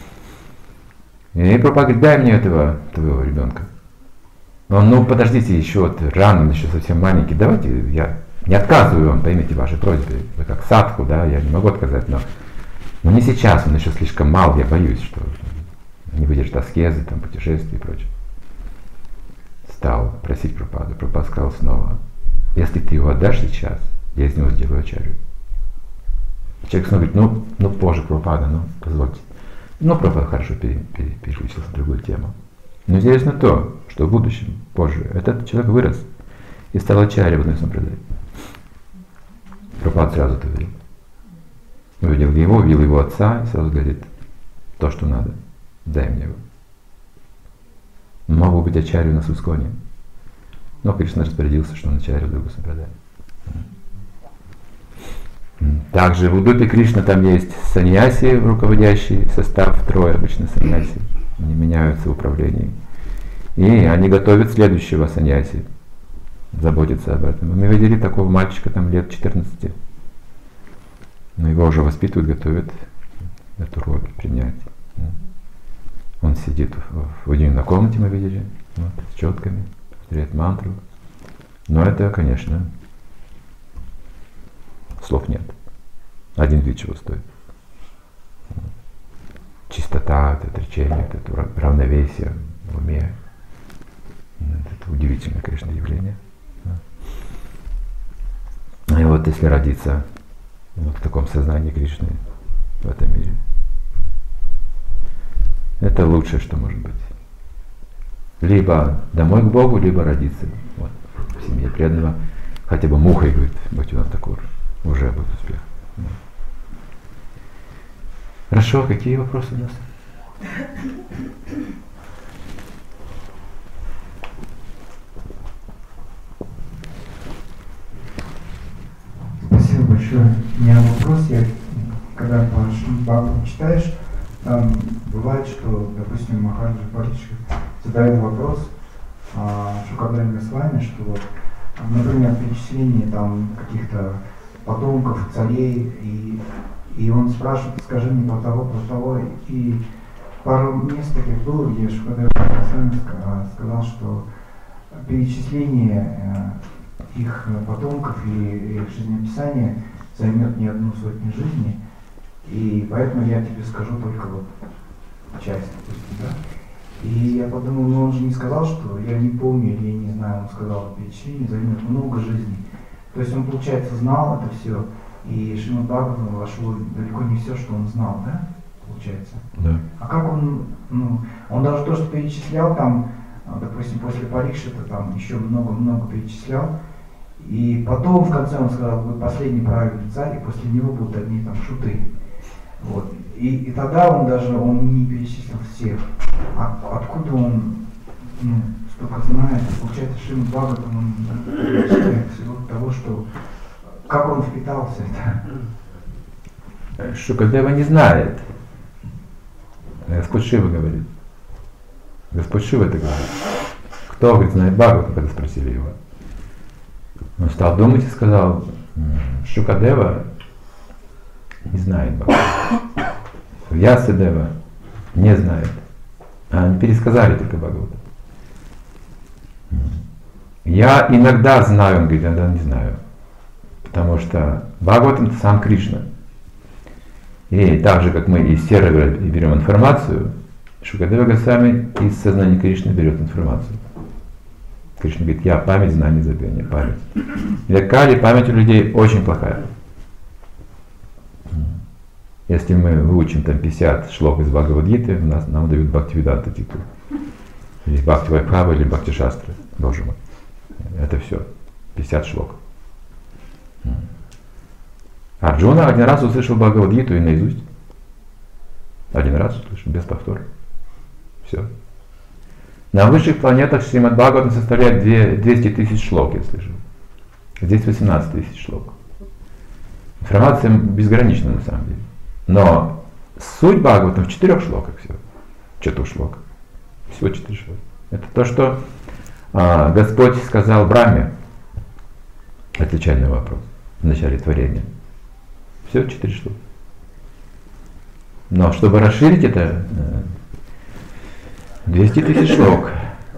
Speaker 1: И Прабхупада говорит: дай мне этого твоего ребенка. Он: ну подождите, еще вот рано, он еще совсем маленький, давайте, я не отказываю вам, поймите, вашей просьбе. Вы как садху, да, я не могу отказать, но не сейчас, он еще слишком мал, я боюсь, что не выдержит аскезы, там, путешествий и прочее. Стал просить Прабхупаду. Прабхупада сказал снова: если ты его отдашь сейчас, я из него сделаю ачарью. Человек снова говорит: ну позже, Прабхупада, ну позвольте. Ну, Прабхупада хорошо переключился на другую тему. Но интересно то, что в будущем, позже, этот человек вырос и стал ачарьей в одной сампрадай. Прабхупада сразу это увидел. Увидел его отца и сразу говорит: то, что надо, дай мне его. Могу быть ачарью на Исконе. Но Кришна распорядился, что он ачарья в другой сампрадай. Также в Удупе Кришна там есть саньяси, руководящий состав, 3 обычно саньяси. Они меняются в управлении. И они готовят следующего саньяси. Заботятся об этом. Мы видели такого мальчика там лет 14. Но его уже воспитывают, готовят эту роль принять. Он сидит в уединенной комнате, мы видели, вот, с четками, повторяет мантру. Но это, конечно, слов нет. Один вид чего стоит. Чистота, это отречение, это равновесие в уме. Это удивительное, конечно, явление. И вот если родиться вот в таком сознании Кришны в этом мире, это лучшее, что может быть. Либо домой к Богу, либо родиться вот, в семье преданного. Хотя бы мухой, говорит Бхактивинода Тхакур, уже будет успех. Хорошо, какие вопросы у нас?
Speaker 5: Спасибо большое. У меня вопрос. Когда по Шримад-Бхагаватам читаешь, там бывает, что, допустим, Махараджа Парикшит задает вопрос Шукадеве Госвами, что вот, например, перечисление там каких-то потомков, царей, и он спрашивает: скажи мне про того, и пару мест таких было, где Шукадева Госвами сказал, что перечисление их потомков или их жизнеописание займет не 100 жизней, и поэтому я тебе скажу только вот часть, допустим, да? И я подумал: ну он же не сказал, что я не помню, или я не знаю, он сказал, перечисление займет много жизней. То есть он, получается, знал это все, и Шримад Бхагаватам вошло далеко не все, что он знал, да, получается?
Speaker 1: Да.
Speaker 5: А как он, он даже то, что перечислял там, допустим, после Парикшита там еще много-много перечислял, и потом в конце он сказал: вы последний правильный царь, и после него будут одни там шуты. Вот. И тогда он не перечислил всех. Откуда он столько знает? Получается, Шримад Бхагаватам он перечисляет всего того, что как он впитался это.
Speaker 1: Шукадева не знает. Господь Шива говорит. Господь Шива это говорит. Кто, говорит, знает Бхагаватам, когда спросили его. Он стал думать и сказал: Шукадева не знает Бхагаватам. Вьясадева не знает. А они пересказали только Бхагаватам. Я иногда знаю, он говорит, иногда не знаю. Потому что Бхагаватам это сам Кришна. И так же, как мы из сервера берем информацию, Шукадева Госвами из сознания Кришны берет информацию. Кришна говорит: я память, знание, забвение, память. Для Кали память у людей очень плохая. Если мы выучим там 50 шлок из Бхагавад-гиты, нам дают Бхактивиданта титул. Или Бхакти Вайбхава, или Бхакти Шастры. Боже мой. Это все. 50 шлок. Арджуна один раз услышал Бхагавад-гиту и наизусть. Один раз услышал, без повтора. Все. На высших планетах Шримад Бхагаватам составляет 200 тысяч шлок, я слышал. Здесь 18 тысяч шлок. Информация безгранична на самом деле. Но суть Бхагаватам в 4 шлоках всего. 4 шлок. Всего 4 шлока. Это то, что Господь сказал Брахме. Отвечая на вопрос в начале творения. Все 4 шлока. Но чтобы расширить это, 200 тысяч шлок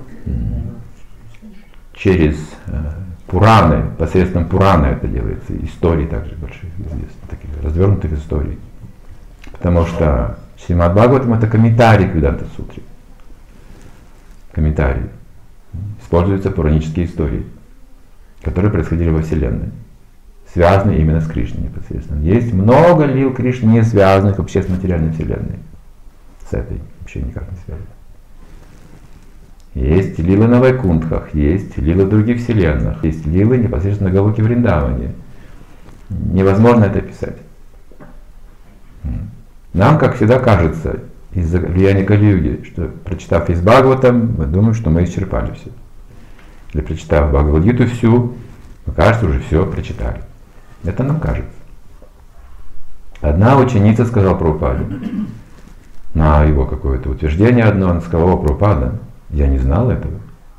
Speaker 1: через Пураны, посредством Пураны это делается, истории также больших известны, таких развернутых историй. Потому что Шримад Бхагаватам это комментарий к Веданта-сутре. Комментарий. Используются пуранические истории, которые происходили во Вселенной, связанные именно с Кришной непосредственно. Есть много лил Кришны, не связанных вообще с материальной Вселенной. С этой вообще никак не связаны. Есть лилы на Вайкунтхах, есть лилы в других вселенных, есть лилы непосредственно на Галоке Вриндаване. Невозможно это описать. Нам, как всегда, кажется, из-за влияния Кали-юги, что прочитав из Бхагаватам, мы думаем, что мы исчерпали все. Или прочитав Бхагавад-гиту всю, мы, кажется, уже все прочитали. Это нам кажется. Одна ученица сказала Прабхупаде, на его какое-то утверждение одно, она сказала: «О, Прабхупада, я не знал этого».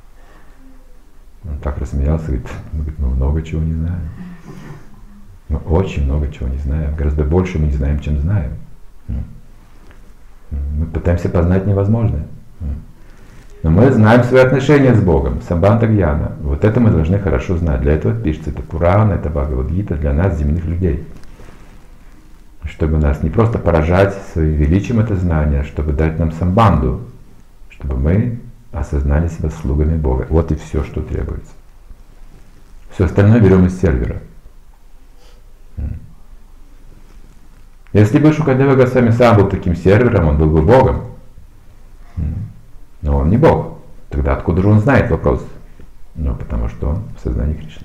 Speaker 1: Он так рассмеялся, говорит: мы много чего не знаем. Мы очень много чего не знаем. Гораздо больше мы не знаем, чем знаем. Мы пытаемся познать невозможное. Но мы знаем свои отношения с Богом, самбандха гьяна. Вот это мы должны хорошо знать. Для этого пишется. Это Пурана, это Бхагавад-гита для нас, земных людей. Чтобы нас не просто поражать своим величием это знание, а чтобы дать нам самбанду, чтобы мы осознали себя слугами Бога. Вот и все, что требуется. Все остальное берем из сервера. Если бы Шукадева Госвами сам был таким сервером, он был бы Богом. Но он не Бог. Тогда откуда же он знает вопрос? Ну, потому что он в сознании Кришны.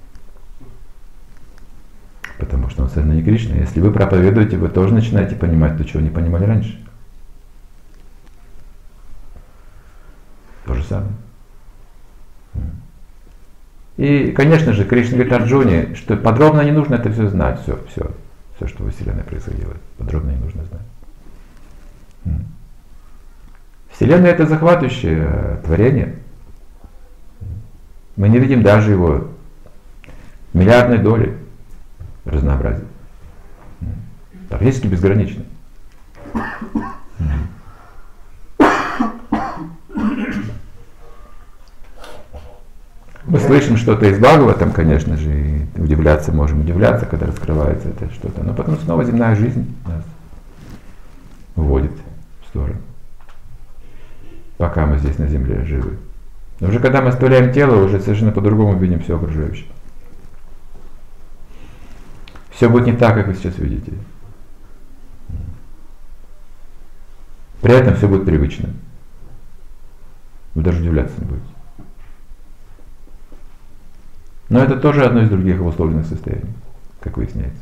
Speaker 1: Потому что он в сознании Кришны. Если вы проповедуете, вы тоже начинаете понимать то, чего не понимали раньше. То же самое. И, конечно же, Кришна говорит Арджуне, что подробно не нужно это все знать, все, что во Вселенной происходило, подробно не нужно знать. Вселенная — это захватывающее творение. Мы не видим даже его миллиардной доли разнообразия. Практически безгранично. Мы слышим что-то из Бхагаватам, конечно же, и можем удивляться, когда раскрывается это что-то. Но потом снова земная жизнь нас уводит в сторону. Пока мы здесь на земле живы. Но уже когда мы оставляем тело, уже совершенно по-другому видим все окружающее. Все будет не так, как вы сейчас видите. При этом все будет привычным. Вы даже удивляться не будете. Но это тоже одно из других обусловленных состояний, как выясняется.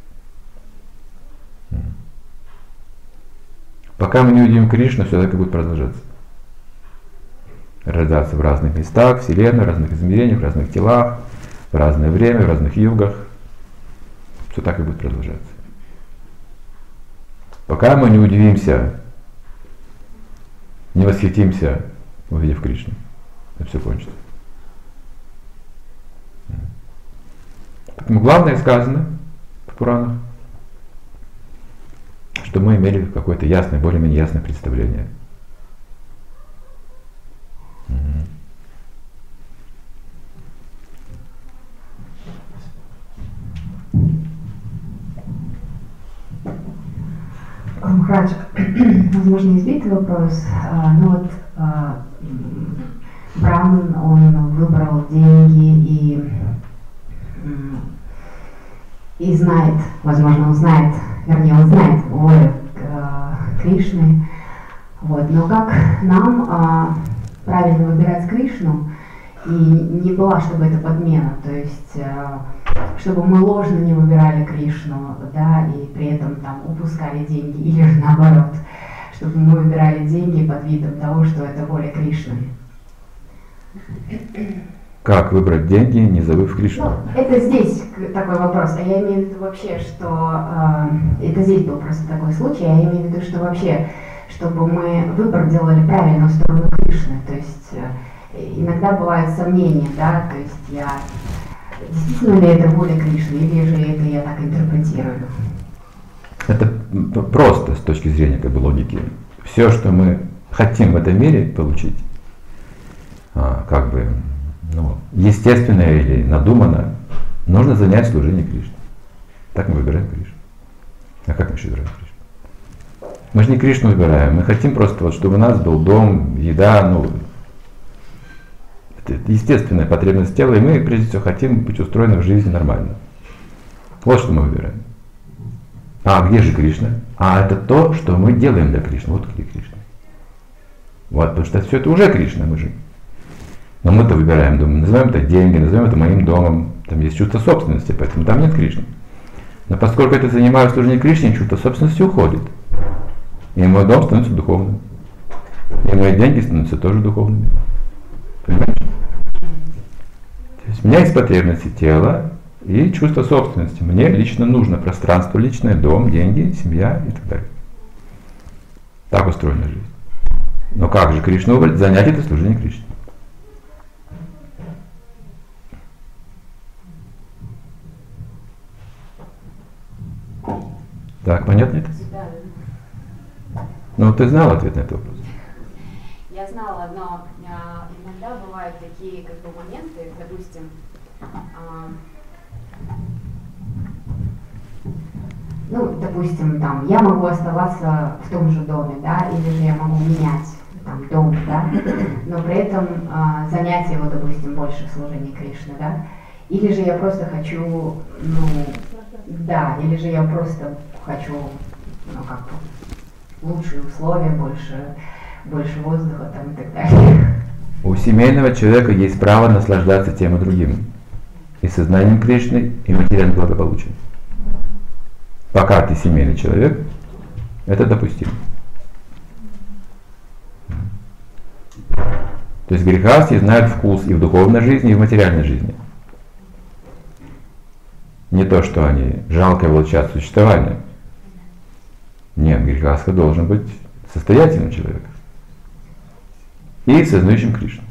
Speaker 1: Пока мы не увидим Кришну, все так и будет продолжаться. Рождаться в разных местах, вселенной, в разных измерениях, в разных телах, в разное время, в разных югах. Все так и будет продолжаться. Пока мы не удивимся, не восхитимся, увидев Кришну, это все кончится. Поэтому главное сказано в Пуранах, что мы имели какое-то ясное, более-менее ясное представление.
Speaker 6: Махарадж, возможно, избитый вопрос, но вот Браман, он выбрал деньги и знает, возможно, он знает волю Кришны, вот, но как нам правильно выбирать Кришну, и не была, чтобы это подмена, то есть чтобы мы ложно не выбирали Кришну, да, и при этом там упускали деньги, или же наоборот, чтобы мы выбирали деньги под видом того, что это воля Кришны.
Speaker 1: Как выбрать деньги, не забыв Кришну?
Speaker 6: Ну, это здесь такой вопрос, а я имею в виду вообще, что это здесь был просто такой случай, а я имею в виду, что вообще, чтобы мы выбор делали правильно в сторону Кришны, то есть иногда бывают сомнения, да, то есть я действительно ли это воля Кришны, или же это я так интерпретирую?
Speaker 1: Это просто с точки зрения как бы логики. Все, что мы хотим в этом мире получить, как бы, ну, естественно или надуманно, нужно занять служение Кришне. Так мы выбираем Кришну. А как мы еще выбираем Кришну? Мы же не Кришну выбираем, мы хотим просто, вот, чтобы у нас был дом, еда, ну, это естественная потребность тела, и мы, прежде всего, хотим быть устроены в жизни нормально. Вот что мы выбираем. А где же Кришна? А это то, что мы делаем для Кришны. Вот где Кришна. Вот, потому что все это уже Кришна, мы же. Но мы-то выбираем, думаем, называем это деньги, называем это моим домом. Там есть чувство собственности, поэтому там нет Кришны. Но поскольку это занимаю служение Кришне, чувство собственности уходит. И мой дом становится духовным. И мои деньги становятся тоже духовными. Понимаешь? То есть у меня есть потребности тела и чувство собственности. Мне лично нужно пространство личное, дом, деньги, семья и так далее. Так устроена жизнь. Но как же Кришну выбрать? Занять это служение Кришне. Так, понятно это?
Speaker 7: Да.
Speaker 1: Ну, ты знал ответ на этот вопрос?
Speaker 7: Я знала, но иногда бывают такие как бы моменты, допустим,
Speaker 6: Ну, допустим, там, я могу оставаться в том же доме, да, или же я могу менять там дом, да, но при этом занять его, допустим, больше в служении Кришны, да, или же я просто хочу, ну, да, или же я просто хочу, ну, как бы, лучшие условия, больше воздуха там и так далее.
Speaker 1: У семейного человека есть право наслаждаться тем и другим. И сознанием Кришны, и материальным благополучием. Пока ты семейный человек, это допустимо. То есть грехасти знают вкус и в духовной жизни, и в материальной жизни. Не то, что они жалко волчат существование. Нет, грехастха должен быть состоятельным человеком. И сознающим Кришну.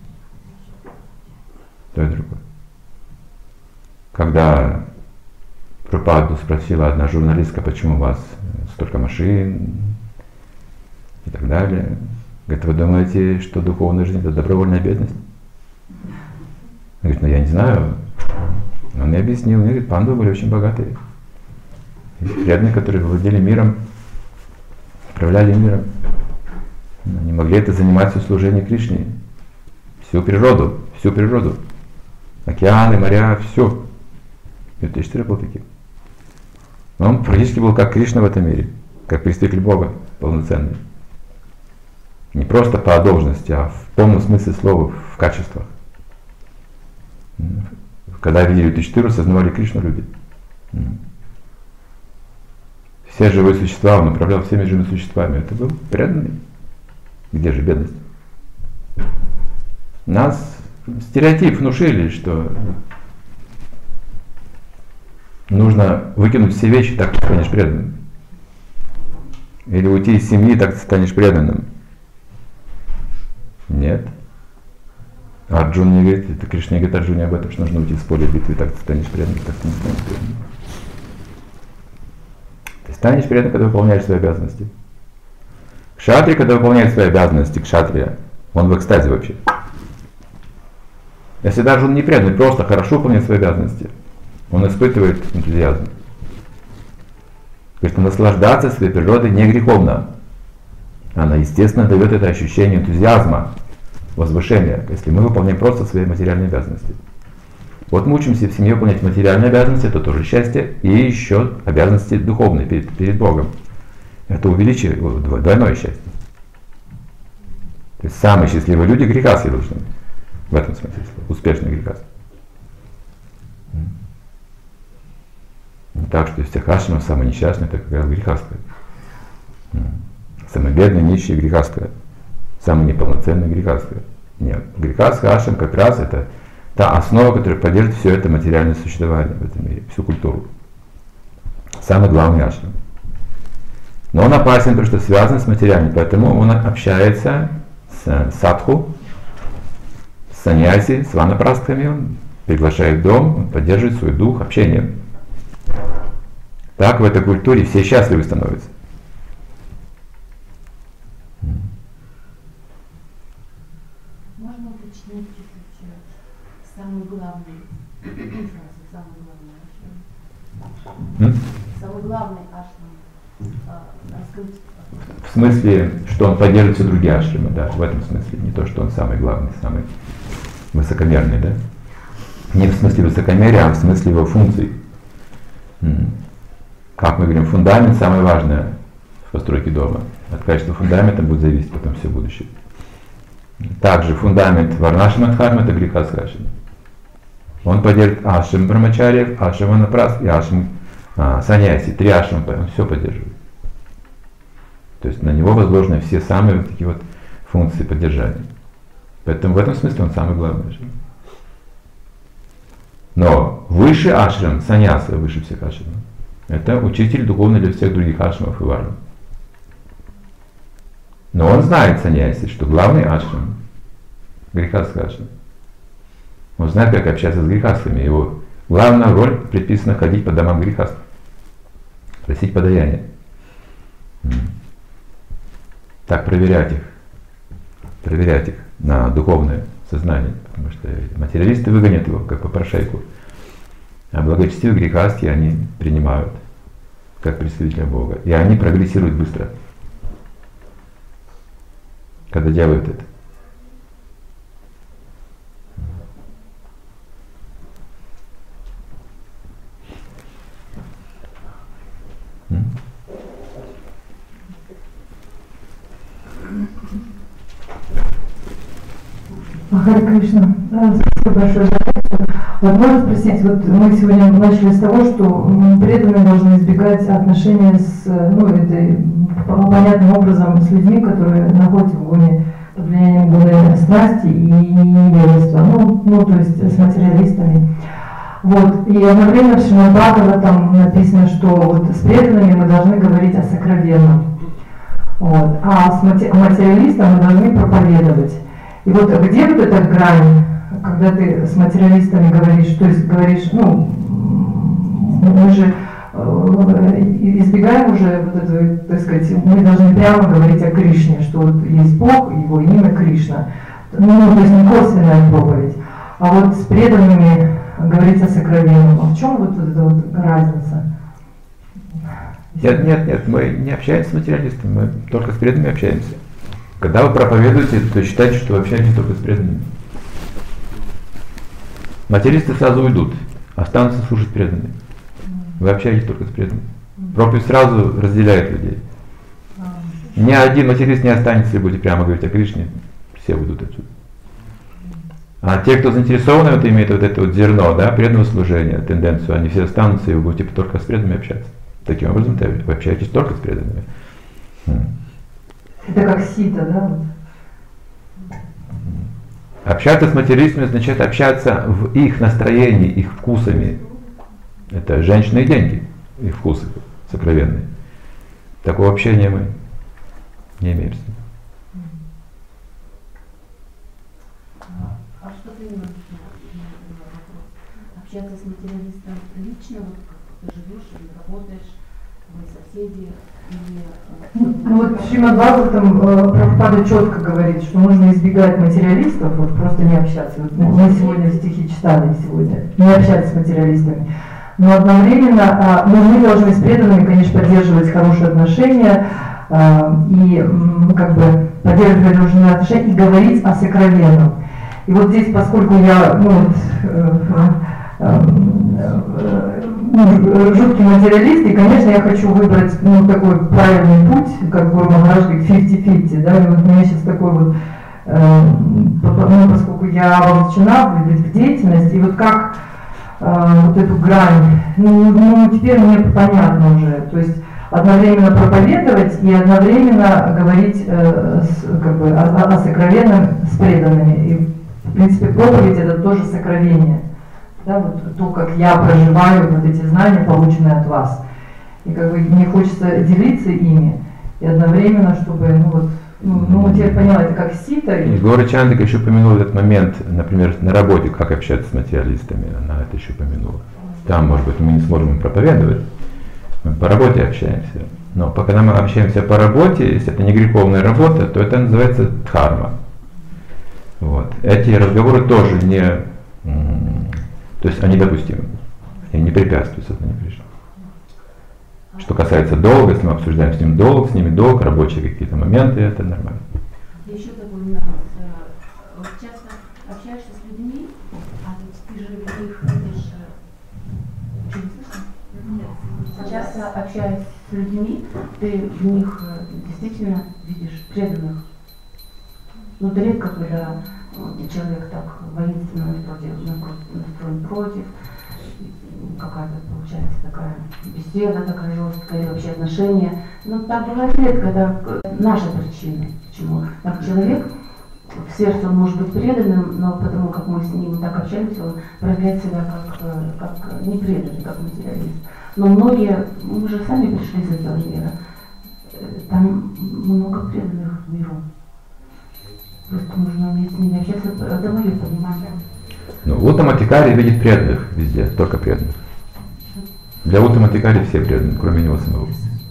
Speaker 1: То и другое. Когда Прабхупаду спросила одна журналистка, почему у вас столько машин и так далее. Говорит, вы думаете, что духовная жизнь это добровольная бедность? Говорит, ну я не знаю. Он мне объяснил, мне говорит, панду были очень богатые. Преданные, которые владели миром, управляли миром. Они могли это заниматься в служении Кришне. Всю природу. Океаны, моря, все. Юдхиштхира был таким. Он практически был как Кришна в этом мире, как представитель Бога полноценный. Не просто по должности, а в полном смысле слова, в качествах. Когда видели Юдхиштхиру, сознавали Кришну люди. Все живые существа, он управлял всеми живыми существами. Это был преданный. Где же бедность? Нас стереотип внушили, что нужно выкинуть все вещи, так ты станешь преданным. Или уйти из семьи, так ты станешь преданным. Нет. Арджун не говорит, это Кришна говорит Арджуне об этом, что нужно уйти с поля битвы, так ты станешь преданным, так ты не станешь преданным. Ты станешь преданным, когда выполняешь свои обязанности. Кшатрия, когда выполняет свои обязанности, кшатрия, он в экстазе вообще. Если даже он не преданный, просто хорошо выполняет свои обязанности, он испытывает энтузиазм. Говорит, наслаждаться своей природой не греховно. Она, естественно, дает это ощущение энтузиазма, возвышения, если мы выполняем просто свои материальные обязанности. Вот мы учимся в семье выполнять материальные обязанности, это тоже счастье, и еще обязанности духовные перед Богом. Это увеличивает двойное счастье. То То есть самые счастливые люди грехастхи должны быть. В этом смысле слова. Успешные грехастхи. Не так, что из всех ашрамов самый несчастный, это как раз грехастха. Самый бедный, нищий грехастха. Самый неполноценный грехастха. Нет, грехастха ашрам как раз это та основа, которая поддерживает все это материальное существование в этом мире, всю культуру. Самый главный ашрам. Но он опасен, потому что связан с материальным, поэтому он общается с садху, с саньяси, с ванапрастхами, он приглашает в дом, он поддерживает свой дух общением. Так в этой культуре все счастливы становятся.
Speaker 8: Можно уточнить чуть-чуть самый главный ашрам? Самый главный ашрам. Раскрыть.
Speaker 1: В смысле, что он поддерживает все другие ашрамы, да, в этом смысле. Не то, что он самый главный, самый высокомерный, да. Не в смысле высокомерия, а в смысле его функций. Как мы говорим, фундамент самое важное в постройке дома. От качества фундамента будет зависеть потом все будущее. Также фундамент Варнашрама Дхармы это грехастха ашрам. Он поддерживает ашрам брамачариев, ашрам ванапраст и ашрам саньяси. 3 ашрама, он все поддерживает. То есть на него возложены все самые вот такие вот функции поддержания. Поэтому в этом смысле он самый главный ашрам. Но высший ашрам, саньяса, выше всех ашрамов, это учитель духовный для всех других ашрамов и варн. Но он знает, саньяси, что главный ашрам — грехастха ашрам. Он знает, как общаться с грехастхами. Его главная роль предписана ходить по домам грехастхов, просить подаяние. Так проверять их на духовное сознание, потому что материалисты выгонят его, как попрошайку. А благочестивые грехастхи они принимают как представителя Бога. И они прогрессируют быстро, когда делают это.
Speaker 9: Харе Кришна, спасибо большое за лекцию. Вот можно спросить, вот мы сегодня начали с того, что преданные должны избегать отношения с, понятным образом с людьми, которые находятся в гуне, под влиянием гуны страсти и невежества, то есть с материалистами. Вот. И одновременно в Шримад Бхагаватам написано, что вот с преданными мы должны говорить о сокровенном, вот, а с материалистом мы должны проповедовать. И вот где вот эта грань, когда ты с материалистами говоришь, то есть говоришь, мы же избегаем уже вот этого, так сказать, мы должны прямо говорить о Кришне, что вот есть Бог, его имя Кришна. То есть не косвенная проповедь. А вот с преданными говорить о сокровенном. А в чем вот эта вот разница?
Speaker 1: Нет, мы не общаемся с материалистами, мы только с преданными общаемся. Когда вы проповедуете, то считайте, что вы общаетесь только с преданными. Материалисты сразу уйдут, останутся слушать преданные. Вы общаетесь только с преданными. Проповедь сразу разделяет людей. Ни один материалист не останется, если будете прямо говорить о Кришне, все уйдут отсюда. А те, кто заинтересованы, вот имеет вот это вот зерно, да, преданного служения, тенденцию, они все останутся, и вы будете только с преданными общаться. Таким образом, вы общаетесь только с преданными.
Speaker 9: Это как сито, да?
Speaker 1: Общаться с материалистами означает общаться в их настроении, их вкусами. Это женщины и деньги, их вкусы сокровенные. Такого общения мы не имеем с ними.
Speaker 8: А что ты имеешь в виду? Общаться с материалистом лично, вот как ты живешь или работаешь, вы соседи,
Speaker 9: вот Шримад Бхагаватам Прабхупада четко говорит, что нужно избегать материалистов, вот просто не общаться. Вот мы сегодня стихи читали сегодня, не общаться с материалистами. Но одновременно мы должны с преданными, конечно, поддерживать хорошие отношения и как бы поддерживать дружные отношения и говорить о сокровенном. И вот здесь, поскольку я жуткий материалист, и, конечно, я хочу выбрать такой правильный путь, как Гуру Махарадж говорит, 50-50, да, и вот у меня сейчас такой вот поскольку я вовлечена в деятельность, и вот как вот эту грань, теперь мне понятно уже, то есть одновременно проповедовать и одновременно говорить о сокровенном с преданными. И, в принципе, проповедь — это тоже сокровение. Да, вот то, как я проживаю вот эти знания, полученные от вас. И мне хочется делиться ими, и одновременно, чтобы, я поняла, это как сито.
Speaker 1: Гора Чандика еще упомянула этот момент, например, на работе, как общаться с материалистами, она это еще упомянула. Там, может быть, мы не сможем проповедовать, мы по работе общаемся. Но когда мы общаемся по работе, если это не греховная работа, то это называется дхарма. Вот. Эти разговоры тоже не, то есть они допустимы, они не препятствуют сознанию Кришны. Что касается долга, если мы обсуждаем с ними долг, рабочие какие-то моменты, это нормально.
Speaker 8: Еще такой нюанс. Вот часто общаешься с людьми, а ведь ты же их видишь... Часто общаясь с людьми, ты в них действительно видишь преданных. Это редко, когда человек так воинственно настроен против, какая-то получается такая беседа, такая жесткая, или вообще отношения. Так бывает редко, это наша причина. Почему? Так человек в сердце он может быть преданным, но потому как мы с ним так общаемся, он проявляет себя как непреданный, как материалист. Но многие, мы же сами пришли из этого мира, там много преданных миру. Просто нужно уметь с ними общаться, это мое понимание.
Speaker 1: Уттамадхикари видит преданных везде, только преданных. Для Уттамадхикари все преданные, кроме него самого.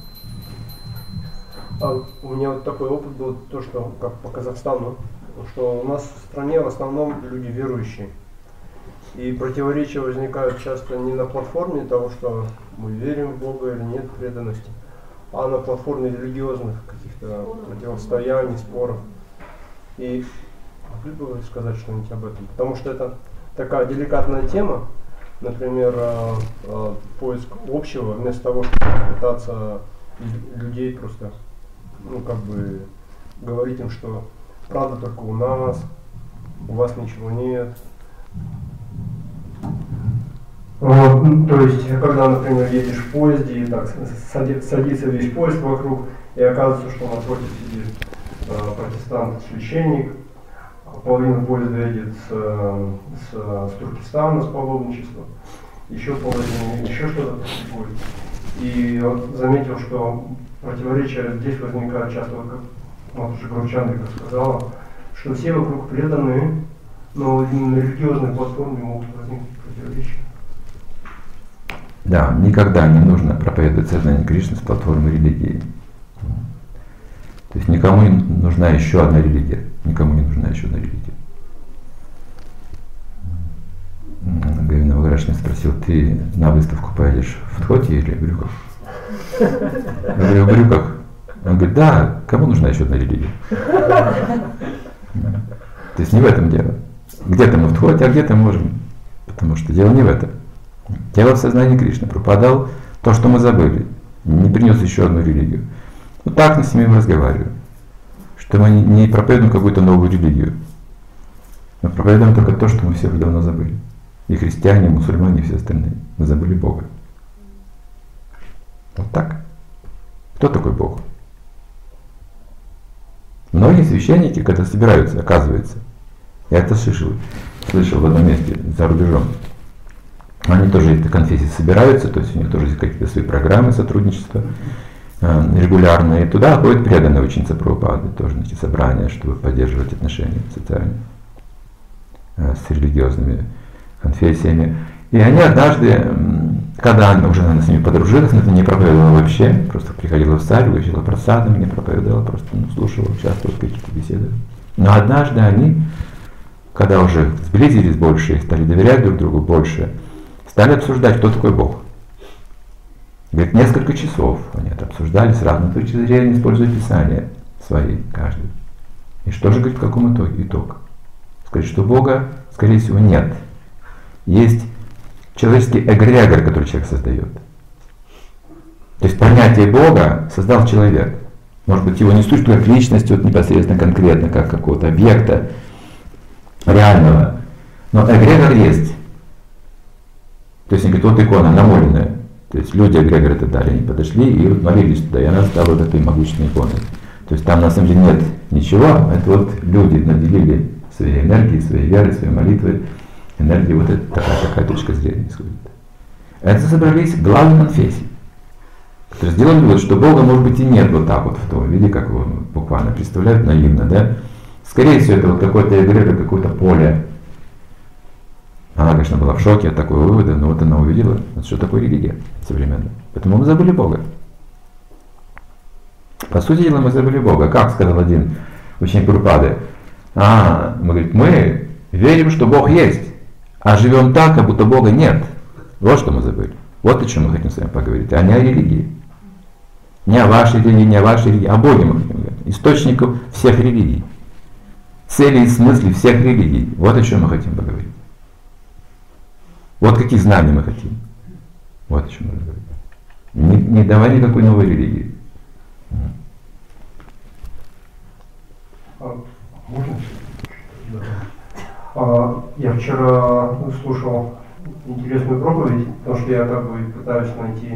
Speaker 10: У меня вот такой опыт был, то, что как по Казахстану, что у нас в стране в основном люди верующие. И противоречия возникают часто не на платформе того, что мы верим в Бога или нет преданности, а на платформе религиозных каких-то противостояний, споров. И могли бы вы сказать что-нибудь об этом? Потому что это такая деликатная тема, например, поиск общего, вместо того, чтобы пытаться людей просто, говорить им, что правда только у нас, у вас ничего нет. То есть, когда, например, едешь в поезде, и так садится весь поезд вокруг, и оказывается, что напротив сидит протестант-священник, половина поезда едет с Туркестана, с паломничества, еще половина, еще что-то происходит. И вот заметил, что противоречия здесь возникают часто, как матушка Гурчандика сказала, что все вокруг преданные, но на религиозной платформе могут возникнуть противоречия.
Speaker 1: Да, никогда не нужно проповедовать сознание Кришны с платформы религии. То есть никому не нужна еще одна религия. Никому не нужна еще одна религия. Гавина Вагарашин спросил, ты на выставку поедешь в тхоте или в брюках? Я говорю, в брюках. Он говорит, да, кому нужна еще одна религия? То есть не в этом дело. Где-то мы в тхоте, а где-то можем. Потому что дело не в этом. Дело в сознании Кришны. Пропадал то, что мы забыли. Не принес еще одну религию. Вот так мы с ними разговариваем. Что мы не проповедуем какую-то новую религию. Мы проповедуем только то, что мы все уже давно забыли. И христиане, и мусульмане, и все остальные. Мы забыли Бога. Вот так. Кто такой Бог? Многие священники, когда собираются, оказывается, я это слышал в одном месте за рубежом, они тоже из конфессии собираются, то есть у них тоже есть какие-то свои программы сотрудничества регулярные. И туда ходят преданные ученицы Прабхупады, тоже на эти собрания, чтобы поддерживать отношения социальные с религиозными конфессиями. И они однажды, когда она уже с ними подружилась, но не проповедовала вообще, просто приходила в садик, учила просадом, не проповедовала, просто слушала, участвовала в каких-то беседах. Но однажды они, когда уже сблизились больше, стали доверять друг другу больше, стали обсуждать, кто такой Бог. Говорит, несколько часов они это обсуждали с разных точек зрения, используя Писания свои, каждый. И что же, говорит, в каком итоге? Итог. Сказать, что Бога, скорее всего, нет. Есть человеческий эгрегор, который человек создает. То есть понятие Бога создал человек. Может быть, его не суть как личность, вот непосредственно конкретно, как какого-то объекта реального. Но эгрегор есть. То есть, вот икона намоленная. То есть люди эгрегоры это дали, они подошли и вот молились туда, и она стала вот этой могучей иконой. То есть там на самом деле нет ничего, это вот люди наделили своей энергией, своей верой, своей молитвой, энергией, вот это такая точка зрения исходит. Это собрались главы конфессий, которые сделали вывод, что Бога, может быть, и нет вот так вот в том виде, как его буквально представляют наивно, да? Скорее всего, это вот какой-то эгрегор, какое-то поле. Она, конечно, была в шоке от такого вывода, но вот она увидела, что такое религия современная. Поэтому мы забыли Бога. По сути дела, мы забыли Бога. Как сказал один ученик Прабхупады? Мы верим, что Бог есть, а живем так, как будто Бога нет. Вот что мы забыли. Вот о чем мы хотим с вами поговорить, а не о религии. Не о вашей религии, не о вашей религии, о Боге мы хотим говорить. Источником всех религий. Цели и смыслы всех религий. Вот о чем мы хотим поговорить. Вот какие знания мы хотим. Вот о чем мы говорим. Не давай никакой новой религии.
Speaker 10: Можно? Я вчера слушал интересную проповедь, потому что я как бы пытаюсь найти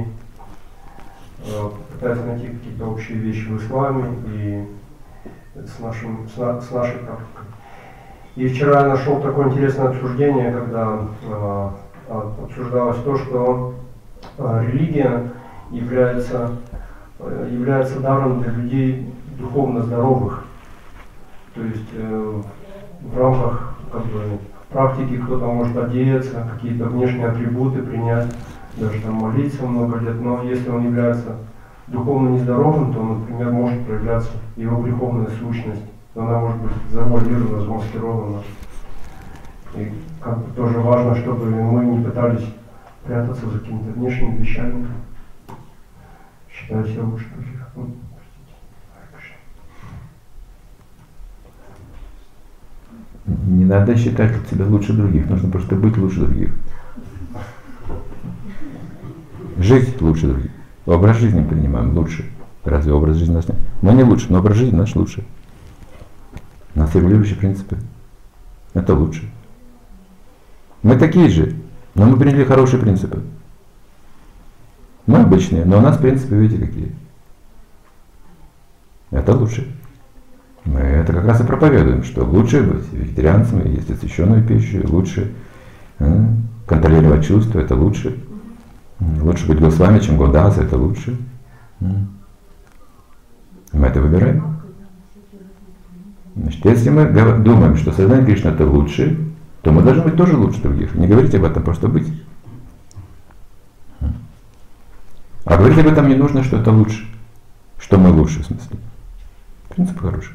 Speaker 10: какие-то общие вещи в исламе и с нашей практикой. И вчера я нашел такое интересное обсуждение, когда обсуждалось то, что религия является даром для людей духовно здоровых. То есть в рамках практики кто-то может одеяться, какие-то внешние атрибуты принять, даже там молиться много лет, но если он является духовно нездоровым, то, например, может проявляться его греховная сущность, она может быть завуалирована, замаскирована. И как бы тоже важно, чтобы мы не пытались прятаться за какими-то внешними вещами, считая себя лучше других.
Speaker 1: Не надо считать себя лучше других, нужно просто быть лучше других. Жить лучше других. Образ жизни принимаем лучше. Разве образ жизни нас нет? Мы не лучше, но образ жизни наш лучше. У нас регулирующие принципы. Это лучше. Мы такие же, но мы приняли хорошие принципы. Мы обычные, но у нас принципы, видите, какие. Это лучше. Мы это как раз и проповедуем, что лучше быть вегетарианцами, есть освященную пищу, лучше контролировать чувства, это лучше. Лучше быть Госвами, чем Годаса, это лучше. Мы это выбираем. Значит, если мы думаем, что сознание Кришны это лучше, то мы должны быть тоже лучше других. Не говорите об этом, просто быть. А говорить об этом не нужно, что это лучше. Что мы лучше, в смысле. Принцип хороший.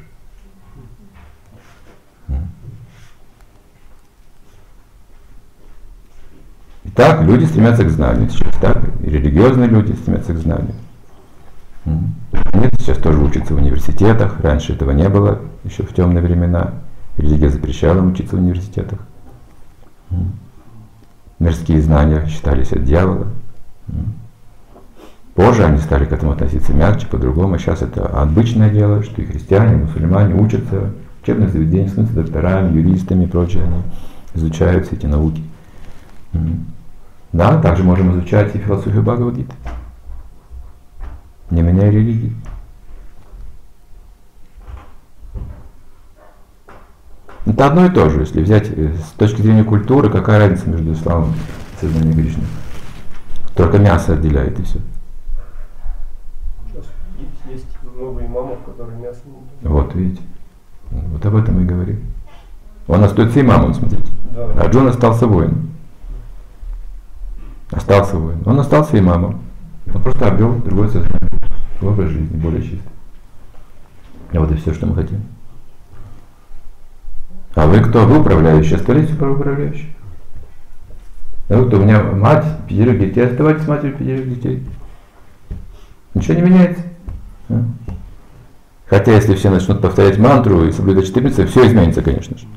Speaker 1: Итак, люди стремятся к знанию сейчас, так? И религиозные люди стремятся к знанию. Нет, сейчас тоже учатся в университетах. Раньше этого не было, еще в темные времена. Религия запрещала им учиться в университетах. Мирские знания считались от дьявола. Позже они стали к этому относиться мягче, по-другому. Сейчас это обычное дело, что и христиане, и мусульмане учатся в учебных заведениях, с докторами, юристами и прочее. Они изучают все эти науки. Да, также можем изучать и философию Бхагавад-гиты, не меняя религии. Это одно и то же, если взять с точки зрения культуры, какая разница между исламом и сознанием Кришны. Только мясо отделяет и все.
Speaker 10: Сейчас есть много имамов, которые мясо не едят.
Speaker 1: Вот видите. Вот об этом и говорим. Он остается имамом, смотрите.
Speaker 10: Да.
Speaker 1: Арджуна остался воином. Остался воином. Он остался имамом. Он просто обрел другой сознание, образ жизни, более чистый. И вот и все, что мы хотим. А вы кто? Вы управляющий, остались управляющие. А вы кто? У меня мать, 5 детей, оставайтесь с матерью 5 детей. Ничего не меняется. Хотя если все начнут повторять мантру и соблюдать 14, все изменится, конечно же.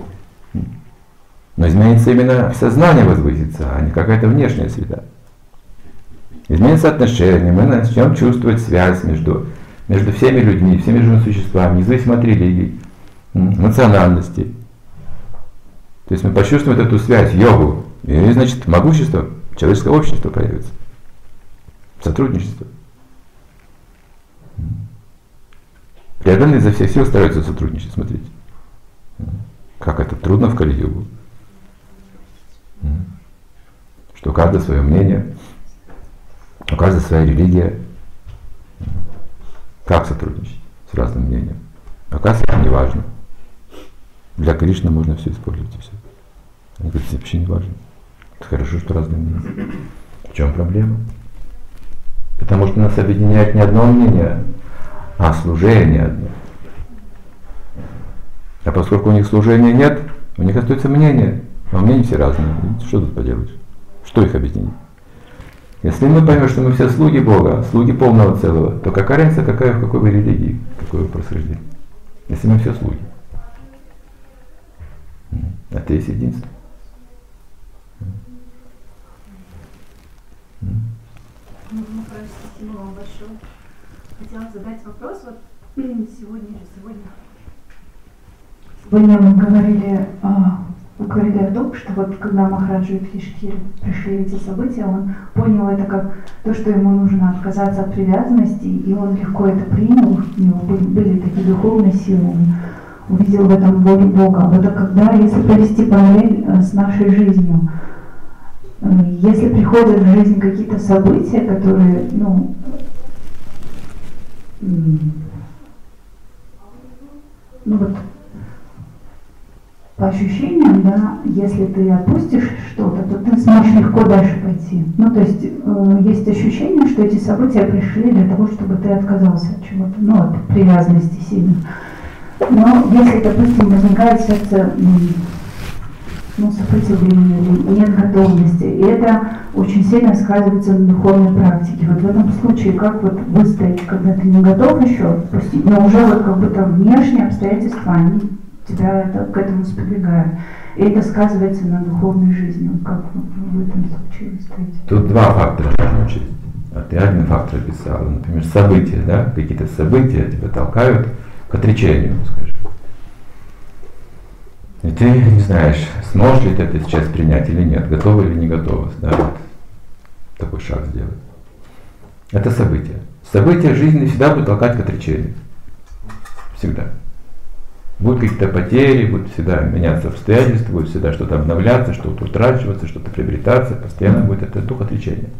Speaker 1: Но изменится именно сознание возвысится, а не какая-то внешняя среда. Изменится отношение, мы начнем чувствовать связь между между всеми людьми, всеми живыми существами, независимо от религий, национальностей. То есть мы почувствуем эту связь, йогу, и значит могущество человеческого общества появится. Сотрудничество. Преданные изо всех сил стараются сотрудничать, смотрите. Как это трудно в Кали-югу. Что у каждого свое мнение, у каждого своя религия. Как сотрудничать с разным мнением? Оказывается, это не важно. Для Кришны можно все использовать и все. Они говорят, вообще не важно. Это хорошо, что разные мнения. В чем проблема? Потому что нас объединяет не одно мнение, а служение одно. А поскольку у них служения нет, у них остается мнение. А мнения все разные. Что тут поделаешь? Что их объединит? Если мы поймем, что мы все слуги Бога, слуги полного целого, то какая разница, в какой вы религии, какое вы происхождение? Если мы все слуги. Это есть единство.
Speaker 11: Спасибо вам большое. Хотела задать вопрос. Вот сегодня
Speaker 9: мы говорили о том, что вот когда Махараджу Юдхиштхире пришли эти события, он понял это как то, что ему нужно отказаться от привязанности, и он легко это принял, у него были такие духовные силы, он увидел в этом волю Бога. Вот это когда, если провести параллель с нашей жизнью, если приходят в жизнь какие-то события, которые, вот по ощущениям, да, если ты отпустишь что-то, то ты сможешь легко дальше пойти. То есть есть ощущение, что эти события пришли для того, чтобы ты отказался от чего-то, от привязанности сильно. Но если, допустим, возникает в сердце сопротивление, нет готовности, и это очень сильно сказывается на духовной практике. Вот в этом случае, как вот выстоять, когда ты не готов еще отпустить, но уже вот как будто внешние обстоятельства, они тебя к этому сподвигают. И это сказывается на духовной жизни. Вот как в этом случае выстоять?
Speaker 1: Тут два фактора нужно учесть. А ты один фактор описал. Например, события, да? Какие-то события тебя толкают к отречению, скажем. И ты не знаешь, сможешь ли ты это сейчас принять или нет, готова или не готова, да, вот такой шаг сделать. Это события. События жизни всегда будут толкать к отречению. Всегда. Будут какие-то потери, будут всегда меняться обстоятельства, будет всегда что-то обновляться, что-то утрачиваться, что-то приобретаться, постоянно будет это дух отречения.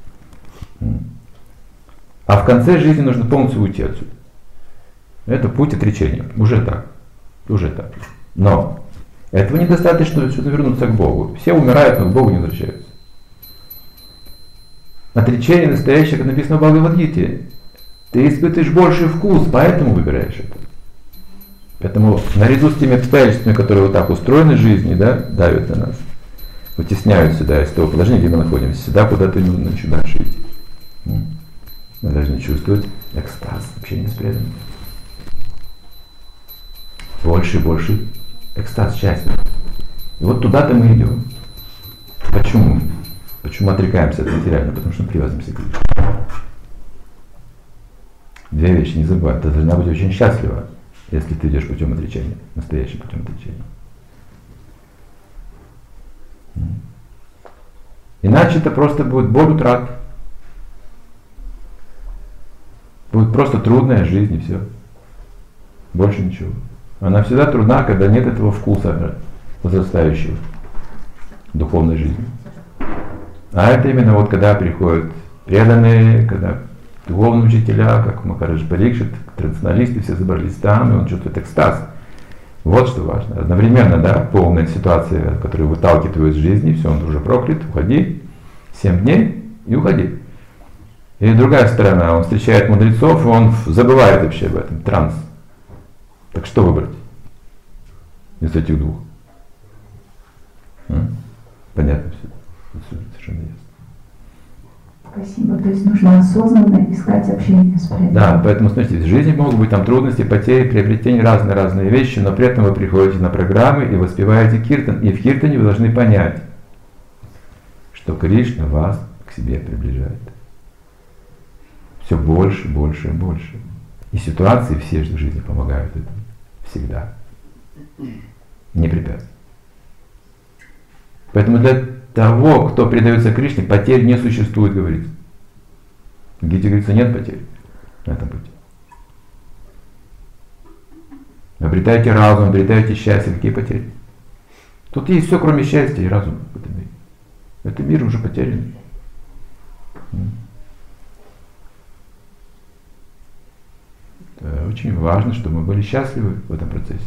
Speaker 1: А в конце жизни нужно полностью уйти отсюда. Это путь отречения. Уже так. Но этого недостаточно, чтобы вернуться к Богу. Все умирают, но к Богу не возвращаются. Отречение настоящее, как написано в Бхагавад-гите. Ты испытываешь больший вкус, поэтому выбираешь это. Поэтому наряду с теми обстоятельствами, которые вот так устроены в жизни, да, давят на нас, вытесняют сюда из того положения, где мы находимся, сюда куда-то не нужно еще дальше идти. Мы должны чувствовать экстаз, общение с преданными. Больше и больше экстаз, счастье. И вот туда-то мы идем. Почему? Почему отрекаемся от материального? Потому что мы привязываемся к Кришне. Две вещи, не забывай. Ты должна быть очень счастлива, если ты идешь путем отречения, настоящим путем отречения. Иначе это просто будет боль утрат. Будет просто трудная жизнь и все. Больше ничего. Она всегда трудна, когда нет этого вкуса возрастающего духовной жизни. А это именно вот когда приходят преданные, когда духовные учителя, как Махарадж Парикшит, традиционалисты, все собрались там, и он чувствует экстаз. Вот что важно. Одновременно, да, полная ситуация, которую выталкивают из жизни, все, он уже проклят, уходи, 7 дней и уходи. И другая сторона, он встречает мудрецов, и он забывает вообще об этом, транс. Так что выбрать из этих двух? Понятно все, совершенно ясно.
Speaker 9: Спасибо. То есть нужно осознанно искать общение с преданными.
Speaker 1: Да, поэтому, смотрите, в жизни могут быть там трудности, потери, приобретения, разные вещи, но при этом вы приходите на программы и воспеваете киртан. И в киртане вы должны понять, что Кришна вас к себе приближает. Все больше, больше и больше. И ситуации все в жизни помогают этому. Всегда. Не препятствуют. Поэтому для того, кто предается Кришне, потерь не существует, говорится. В Гите говорится, нет потерь на этом пути. Обретайте разум, обретайте счастье. Какие потери? Тут есть все, кроме счастья и разума в этом мире. Этот мир уже потерян. Это очень важно, чтобы мы были счастливы в этом процессе.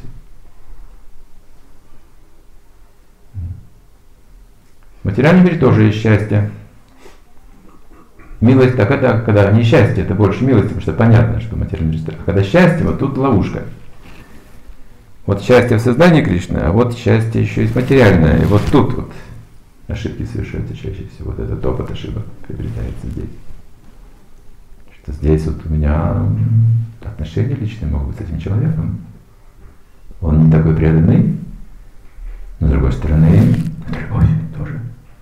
Speaker 1: В материальном мире тоже есть счастье. Милость, так это когда не счастье, это больше милости, потому что понятно, что материальный мир. А когда счастье, вот тут ловушка. Вот счастье в сознании Кришны, а вот счастье еще есть материальное. И вот тут вот ошибки совершаются чаще всего. Вот этот опыт ошибок приобретается здесь. Что здесь вот у меня отношения личные могут быть с этим человеком. Он не такой преданный, но с другой стороны, это любовь тоже.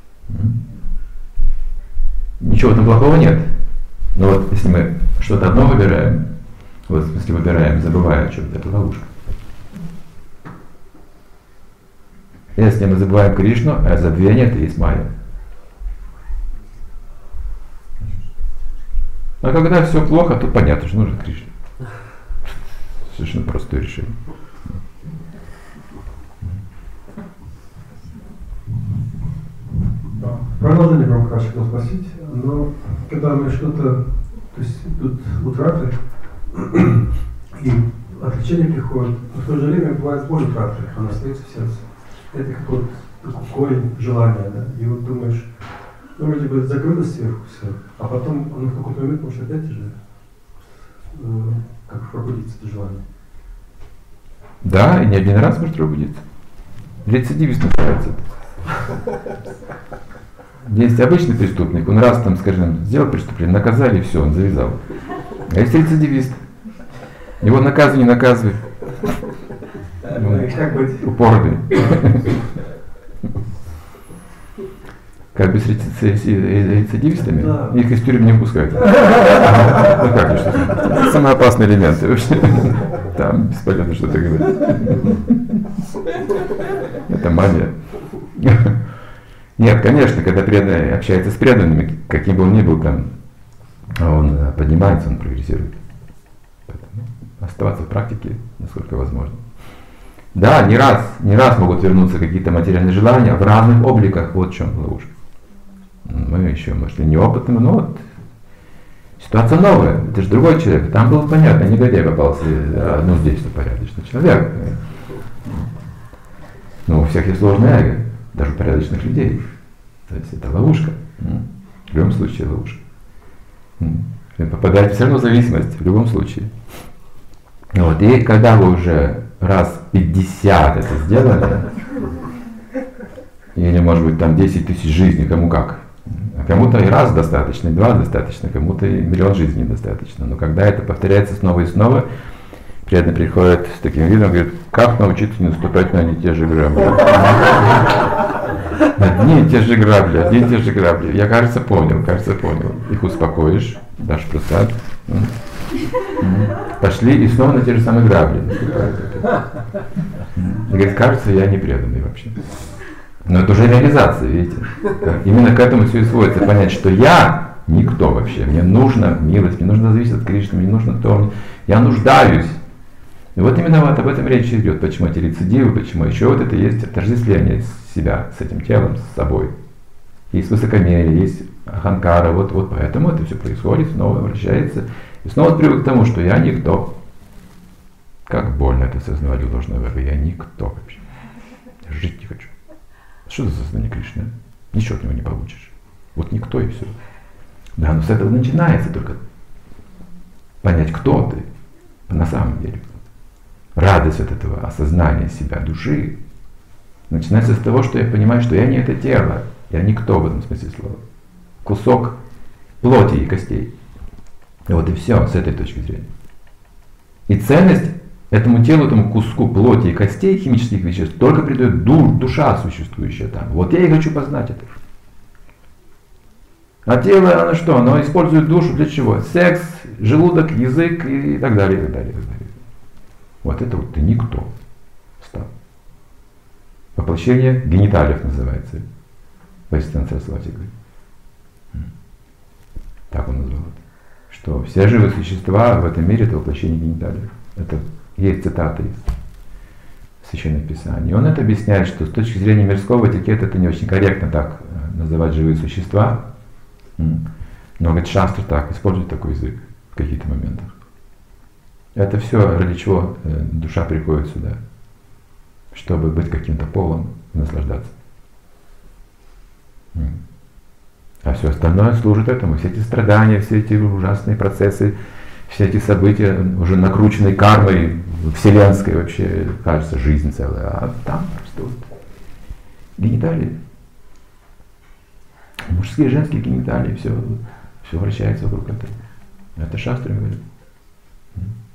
Speaker 1: Ничего там плохого нет. Но вот если мы что-то одно выбираем, вот в смысле выбираем, забывая о чем-то, это ловушка. Если мы забываем Кришну, а забвение это есть майя. А когда все плохо, то понятно, что нужен Кришна. Совершенно простое решение.
Speaker 12: Продолжение про Прабхупад хотел спросить, но когда мы что-то, то есть тут утраты и отречение приходит, но в то же время бывает боль утраты, она остается в сердце. Это как вот такое желание, да, и вот думаешь, ну вроде бы закрылось сверху все, а потом оно в какой-то момент может опять же как пробудиться это желание.
Speaker 1: Да, и не один раз может пробудиться. Рецидивист называется это. Есть обычный преступник, он раз там, скажем, сделал преступление, наказали, и все, он завязал. А есть рецидивист. Его наказывай, не наказывай. Упорный. Как бы с рецидивистами, да. Их из тюрьмы не пускают. Ну как, что это самые опасные элементы вообще. Там бесполезно что-то говорить. Это мания. Нет, конечно, когда преданный общается с преданными, каким бы он ни был там, он поднимается, он прогрессирует. Поэтому оставаться в практике, насколько возможно. Да, не раз могут вернуться какие-то материальные желания в разных обликах, вот в чем ловушка. Мы еще, может, и неопытны, но вот ситуация новая, это же другой человек, там было понятно, негодяй попался, ну здесь порядочный человек. Ну, у всех есть сложное эго, даже у порядочных людей. То есть это ловушка, в любом случае ловушка. Вы попадаете все равно в зависимость, в любом случае. Вот, и когда вы уже раз 50 это сделали, или может быть там 10 тысяч жизней, кому как. А кому-то и раз достаточно, и два достаточно, кому-то и миллион жизней достаточно. Но когда это повторяется снова и снова, преданный приходит с таким видом, говорит, как научиться не наступать на одни и те же грабли. Одни и те же грабли, одни и те же грабли. Я, кажется, понял. Их успокоишь, дашь просад. Пошли и снова на те же самые грабли. И говорит, кажется, я не преданный вообще. Но это уже реализация, видите. Именно к этому все и сводится. Понять, что я никто вообще. Мне нужна милость, мне нужно зависеть от Кришны, мне нужно то. Я нуждаюсь. И вот именно вот об этом речь идет. Почему эти рецидивы, почему еще вот это есть отождествление себя с этим телом, с собой. Есть высокомерие, есть аханкара. Вот поэтому это все происходит, снова вращается. И снова привык к тому, что я никто. Как больно это осознавать у ложного эго. Я никто вообще. Я жить не хочу. Что за сознание Кришны? Ничего от него не получишь. Вот никто и все. Да, но с этого начинается только понять, кто ты на самом деле. Радость от этого осознания себя, души, начинается с того, что я понимаю, что я не это тело, я никто в этом смысле слова. Кусок плоти и костей. И вот и все с этой точки зрения. И ценность этому телу, этому куску плоти и костей, химических веществ, только придает душа, существующая там. Вот я и хочу познать это. А тело, оно что? Оно использует душу для чего? Секс, желудок, язык и так далее, и так далее, и так далее. Вот это вот ты никто стал. Воплощение гениталиев называется. Вайштанар Сарасвати говорит. Так он назвал это. Что все живые существа в этом мире это воплощение гениталиев. Это есть цитата из Священных Писаний. Он это объясняет, что с точки зрения мирского этикета это не очень корректно так называть живые существа. Но, говорит, шастра так, использует такой язык в каких-то моментах. Это все ради чего душа приходит сюда. Чтобы быть каким-то полом и наслаждаться. А все остальное служит этому. Все эти страдания, все эти ужасные процессы, все эти события, уже накрученные кармой вселенской вообще, кажется, жизнь целая. А там просто вот гениталии. Мужские, женские гениталии, все вращается вокруг этого. Это шастры говорят.